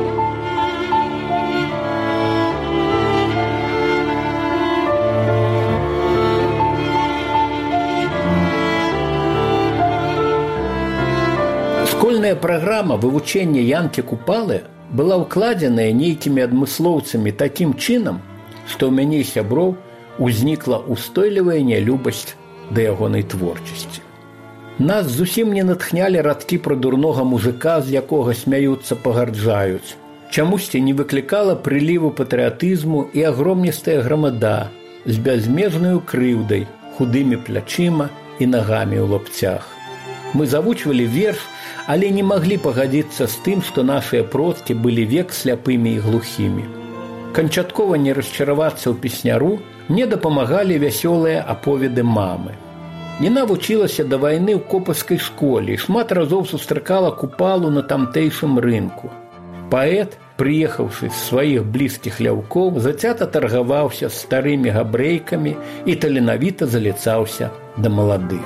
Школьная праграма вывучэння Янкі Купалы была ўкладзеная нейкімі адмыслоўцамі такім чынам, што ў мяне сяброў узнікла ўстойлівая нялюбасць да ягонай творчасці. Нас зусім не натхнялі радкі пра дурнога мужика, з якога смяюцца, пагарджаюць. Чамусьці не выклікала прыліву патрыятызму і агромністая грамада з бязмежнаю крыўдай, худымі плячыма і нагамі ў лапцях. Мы завучвалі верш, але не маглі пагадзіцца з тым, што нашыя продкі былі век сляпымі і глухімі. Канчаткова не расчаравацца ў песняру мне дапамагалі вясёлыя аповеды мамы. Яна вучылася да вайны ў копаўскай школе і шмат разоў сустракала Купалу на тамтэйшым рынку. Паэт, прыехаўшы з сваіх блізкіх ляўкоў, зацята таргаваўся з старымі габрэйкамі і таленавіта заліцаўся да маладых.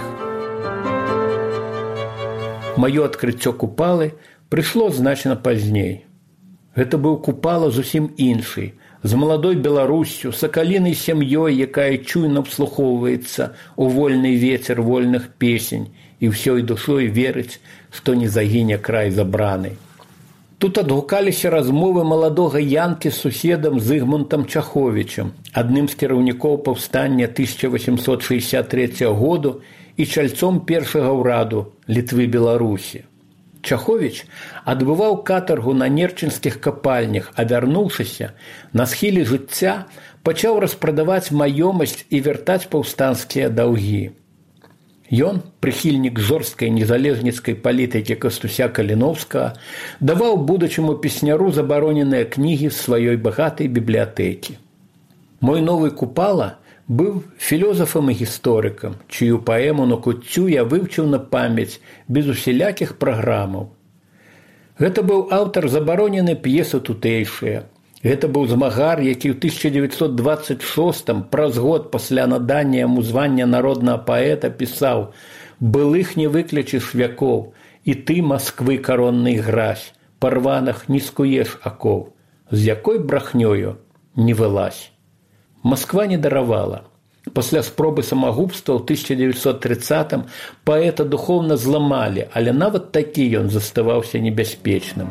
Маё адкрыццё Купалы прыйшло значна пазней. Гэта быў Купала зусім іншы, з маладой Беларуссю, сакалінай сям'ёй, якая чуйна вслухоўваецца ў вольны вецер вольных песень і ўсёй душой верыць, што не загіне край забраны. Тут адгукаліся размовы маладога янкі з суседам Зыгмунтам Чаховічам, адным з кіраўнікоў паўстання 1863 году і чальцом першага ўраду Літвы-Беларусі. Чаховіч адбываў катаргу на нерчынскіх капальнях, а вярнуўшыся, на схіле жыцця пачаў распрадаваць маёмасць і вяртаць паўстанцкія даўгі. Ён, прыхільнік жорсткай незалежніцкай палітыкі Кастуся Каліновскага, даваў будучаму песняру забароненыя кнігі з сваёй багатай бібліятэкі. Мой новы Купала быў філёзафам і гісторыкам, чыю паэму на куццю я вывчыў на памяць без усялякіх праграмаў. Гэта быў аўтар забароненай п'есы тутэйшыя. Гэта быў змагар, які ў 1926 праз год пасля надання яму звання народнага паэта пісаў: «Былых не выклічыш вякоў, і ты, Масквы, коронный гразь, парванах не скуеш акоў, з якой брахнёю не вылазь». Масква не даравала. Пасля спробы самагубства ў 1930 паэта духоўна зламалі, але нават такі ён заставаўся небяспечным.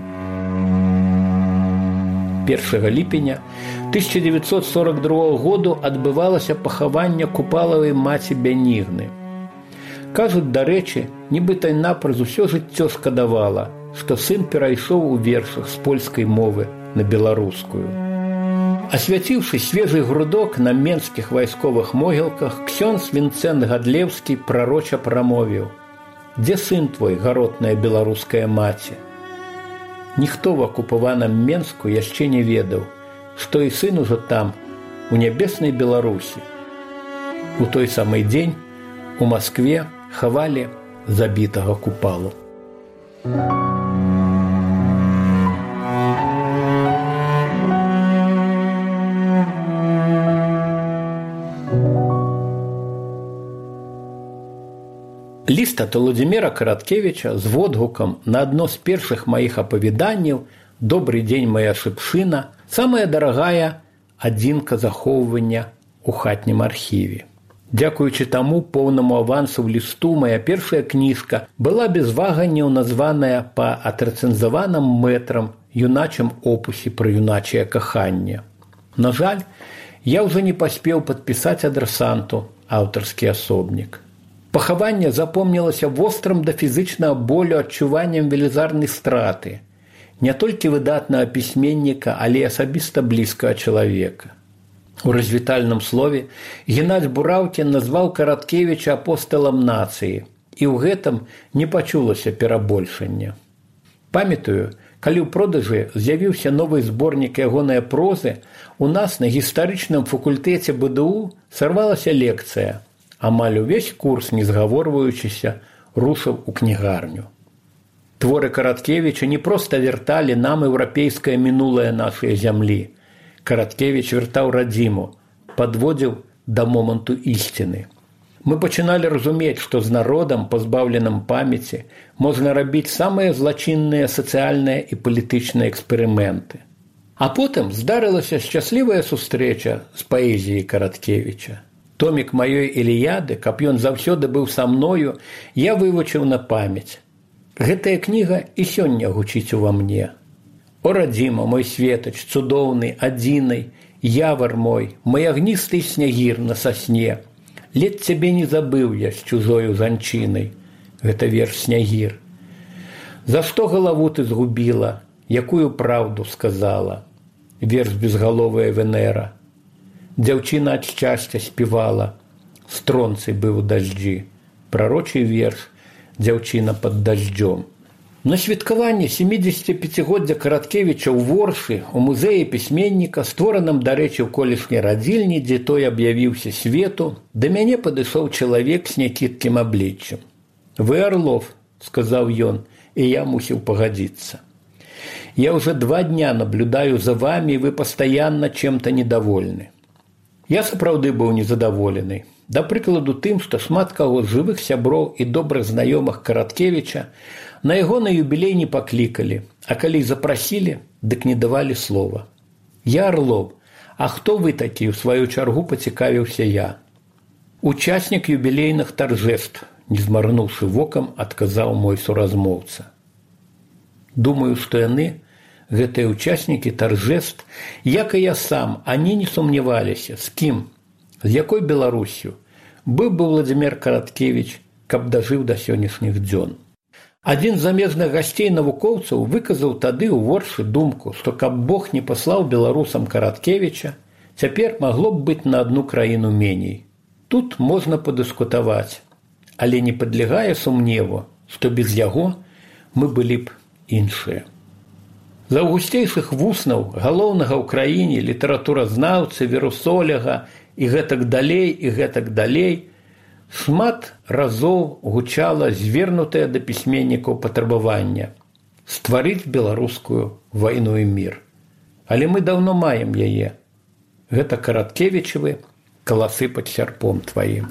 1 ліпеня 1942 году адбывалася пахаванне Купалавай маці Бянігны. Кажуць, дарэчы, нібыта напраз усё жыццё шкадавала, што сын перайшоў у вершах з польскай мовы на беларускую. Асвяціўшы свежы грудок на менскіх вайсковых могілках, ксёндз Вінцэнт Гадлеўскі прароча прамовіў: «Дзе сын твой, гаротная беларуская маці?» Ніхто в акупаваным Менску яшчэ не ведаў, што і сын ужо там, у нябеснай Беларусі. У той самы дзень у Маскве хавалі забітага Купалу. Ліст ад Уладзіміра Караткевіча з водгукам на адно з першых маіх апавяданняў «Добрый дзень, моя шыпшына» самая дарагая адзінка захоўвання ў хатнім архіве. Дзякуючы таму поўнаму авансу ў лісту моя першая кніжка была без ваганняў названая па атрэцэнзаваным мэтрам юначым опусе пра юначае каханне. На жаль, я ўжо не паспеў падпісаць адрасанту аўтарскі асобнік. Пахаванне запомнілася вострым да фізычнага болю адчуваннем велізарнай страты, не толькі выдатнага пісьменніка, але і асабіста блізкага чалавека. У развітальным слове Геннадзь Бураўкін назваў Караткевіча апосталам нацыі, і ў гэтым не пачулася перабольшання. Памятаю, калі ў продажы з'явіўся новы зборнік ягонай прозы, у нас на гістарычным факультэце БДУ сарвалася лекцыя. Амаль увесь курс, не згаворваючыся, рушыў у кнігарню. Творы Караткевіча не проста вярталі нам еўрапейскае мінулае нашай зямлі. Караткевіч вяртаў радзіму, падводзіў да моманту ісціны. Мы пачыналі разумець, што з народам, пазбаўленым памяці, можна рабіць самыя злачынныя сацыяльныя і палітычныя эксперыменты. А потым здарылася шчаслівая сустрэча з паэзіяй Караткевіча. Томік маёй Іліяды, каб ён заўсёды быў са мною, я вывучыў на памяць. Гэтая кніга і сёння гучыць ува мне. О, радзіма, мой светач, цудоўны, адзінай, явар мой, мой агністы снягір на сасне. Ледь цябе не забыў я з чужою жанчынай. Гэта верш Снягір. За што галаву ты згубіла, якую праўду сказала? Верш безгаловая Венера. Дзяўчына ад шчасця співала, стронцый быў у дажджі. Прарочы верш «Дзяўчына пад дажджом». На святкаванне 75-годдзя Караткевіча ў Воршы у музеі пісьменніка, створаным, дарэчы, у колішняй радзільні, дзе той аб'явіўся свету, да мяне падышоў чалавек з някідкім абліччам. «Вы Орлов», – сказаў ён, і я мусіў пагадзіцца. «Я уже 2 дня наблюдаю за вами, и вы постоянно чем-то недовольны». Я сапраўды быў незадаволены. Да прыкладу тым, што шмат каго з жывых сяброў і добрых знаёмых Караткевіча на яго на юбілей не паклікалі, а калі запрасілі, дык не давалі слова. «Я Орлов, а хто вы такі?» – у сваю чаргу пацікавіўся я. «Учаснік юбілейных таржэств», – не змарнуўшы вокам, адказаў мой суразмоўца. Думаю, што яны гэтыя ўчастнікі торжеств, як і я сам, они не сумняваліся, з кім, з якой Беларусью быў бы Владзімір Караткевіч, каб дажыў да сённяшніх дзён. Адзін з замежных гасцей навукоўцаў выказаў тады ў воршы думку, што каб Бог не паслаў беларусам Караткевіча, цяпер магло б быць на адну краіну меней. Тут можна падыскутаваць, але не падлягае сумневу, што без яго мы былі б іншыя. З аўгусцейшых вуснаў галоўнага ў краіне літаратуразнаўцы, вірусоляга і гэтак далей, шмат разоў гучала звернутае да пісьменнікаў патрабавання стварыць беларускую вайну і мір. Але мы даўно маем яе. Гэта Караткевічавы «Каласы пад сярпом тваім».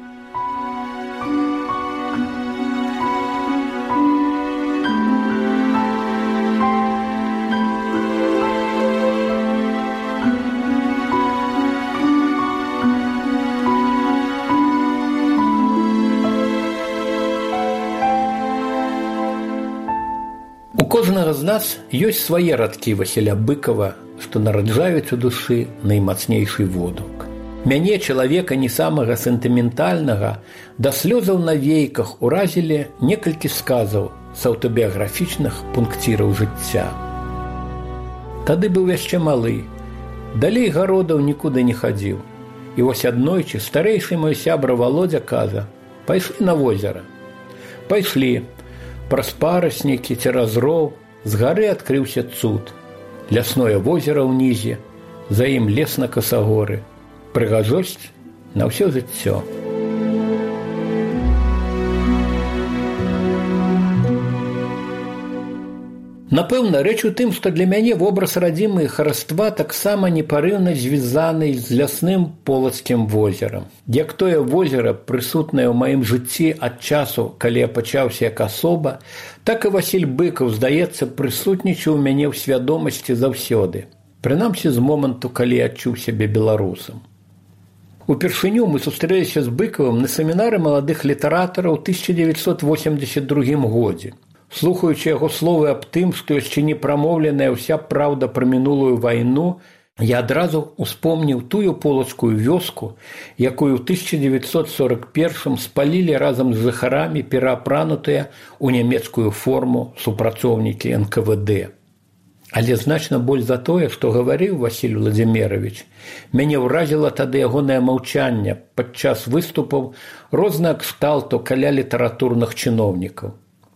У кожнага з нас ёсць свае радкі Васіля Быкова, што нараджаюць у душы наймацнейшы водгук. Мяне, чалавека не самага сентыментальнага, да слёзаў на вейках уразілі некалькі сказаў з аўтабіяграфічных пункціраў жыцця. Тады быў яшчэ малы, далей гародаў нікуды не хадзіў. І вось аднойчы старэйшы мой сябра Володя кажа: «Пайшлі на возера». Пайшлі. Праз параснікі, цераз роў, з гары адкрыўся цуд. Лясное возера ўнізе, за ім лес на касагоры. Прыгажосць на ўсё жыццё. Напэўна, рэч у тым, што для мяне вобраз радзімы хараства таксама непарыўна звязаны з лясным полацкім возерам. Як тое возера, прысутнае ў маім жыцці ад часу, калі я пачаўся як асоба, так і Васіль Быкаў, здаецца, прысутнічаў у мяне ў свядомасці заўсёды. Прынамсі з моманту, калі я адчуў сябе беларусам. Упершыню мы сустрэліся з Быкавым на семінары маладых літаратараў ў 1982 годзе. Слухаючы яго словы аб тым, што яшчэ не прамоўленая ўся праўда пра минулую вайну, я адразу успомніў тую полацкую вёску, якую ў 1941 спалілі разам з жыхарамі пераапранутыя ў нямецкую форму супрацоўнікі НКВД. Але значна больш за тое, што гаварыў Васіль Владзімірович, мяне ўразіла тады ягонае маўчанне падчас выступаў рознага кшталту каля літаратурных чыноўнікаў.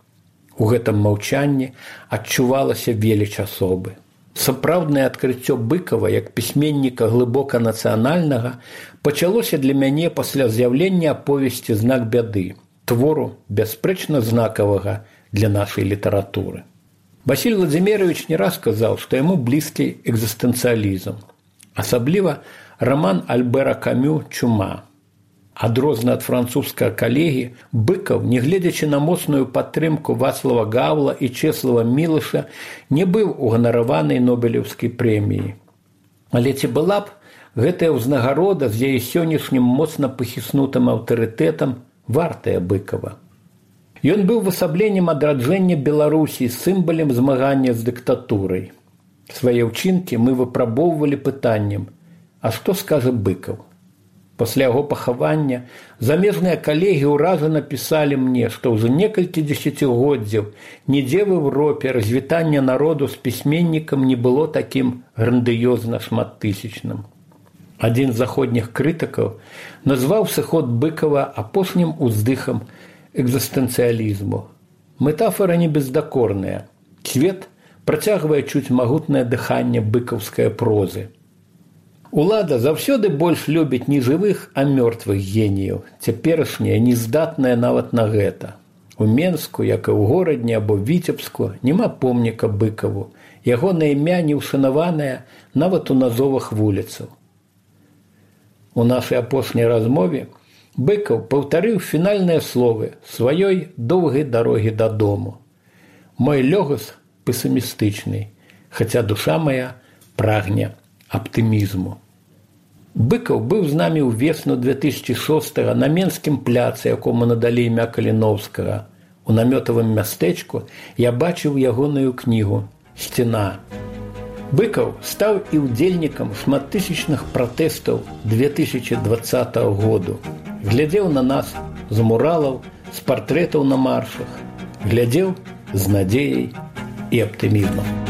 У гэтым маўчанні адчувалася веліч асобы. Сапраўднае адкрыццё Быкава як пісьменніка глыбока нацыянальнага пачалося для мяне пасля з'яўлення аповесці «Знак бяды», твору бясспрэчна знакавага для нашай літаратуры. Васіль Владзімірович не раз казаў, што яму блізкі экзістэнцыялізм, асабліва раман Альбера Камю «Чума». Адрозна ад французскага калегі, Быкаў, нягледзячы на моцную падтрымку Вацлава Гаўла і Чэслава Мілыша, не быў уганараванай Нобелеўскай прэміяй. Але ці была б гэтая ўзнагарода з яе сённяшнім моцна пахіснутым аўтарытэтам вартая Быкава? Ён быў увасабленнем адраджэння Беларусі, сімвалем змагання з дыктатурай. Свае ўчынкі мы выпрабоўвалі пытаннем: а што скажа Быкаў? Пасля яго пахавання замежныя калегі ўраза напісалі мне, што ўжо некалькі дзесяцігоддзяў нідзе в Еўропе развітання народу з пісьменнікам не было такім грандыёзна шматтысячным. Адзін з заходніх крытыкаў назваў сыход Быкава апошнім уздыхам экзістэнцыялізму. Метафора не бездакорная. Свет працягвае чуць магутнае дыханне быкаўскай прозы. Улада заўсёды больш любіць не жывых, а мёртвых геніяў, цяперашняя не здатная нават на гэта. У Менску, як і ў горадні або Віцебску, няма помніка Быкаву, ягонае імя не ўшанаванае нават у назовах вуліцаў. У нашай апошняй размове Быкаў паўтарыў фінальныя словы сваёй доўгай дарогі дадому. Мой лёгас песімістычны, хаця душа мая прагне аптымізму. Быкаў быў з намі ўвесну 2006 на Менскім пляцы, якому надалі імя Каліноўскага. У намётавым мястэчку я бачыў ягоную кнігу сцена. Быкаў стаў і ўдзельнікам шматтысячных пратэстаў 2020 году. Глядзеў на нас з муралаў, з партрэтаў на маршах, глядзеў з надзеяй і аптымізмам.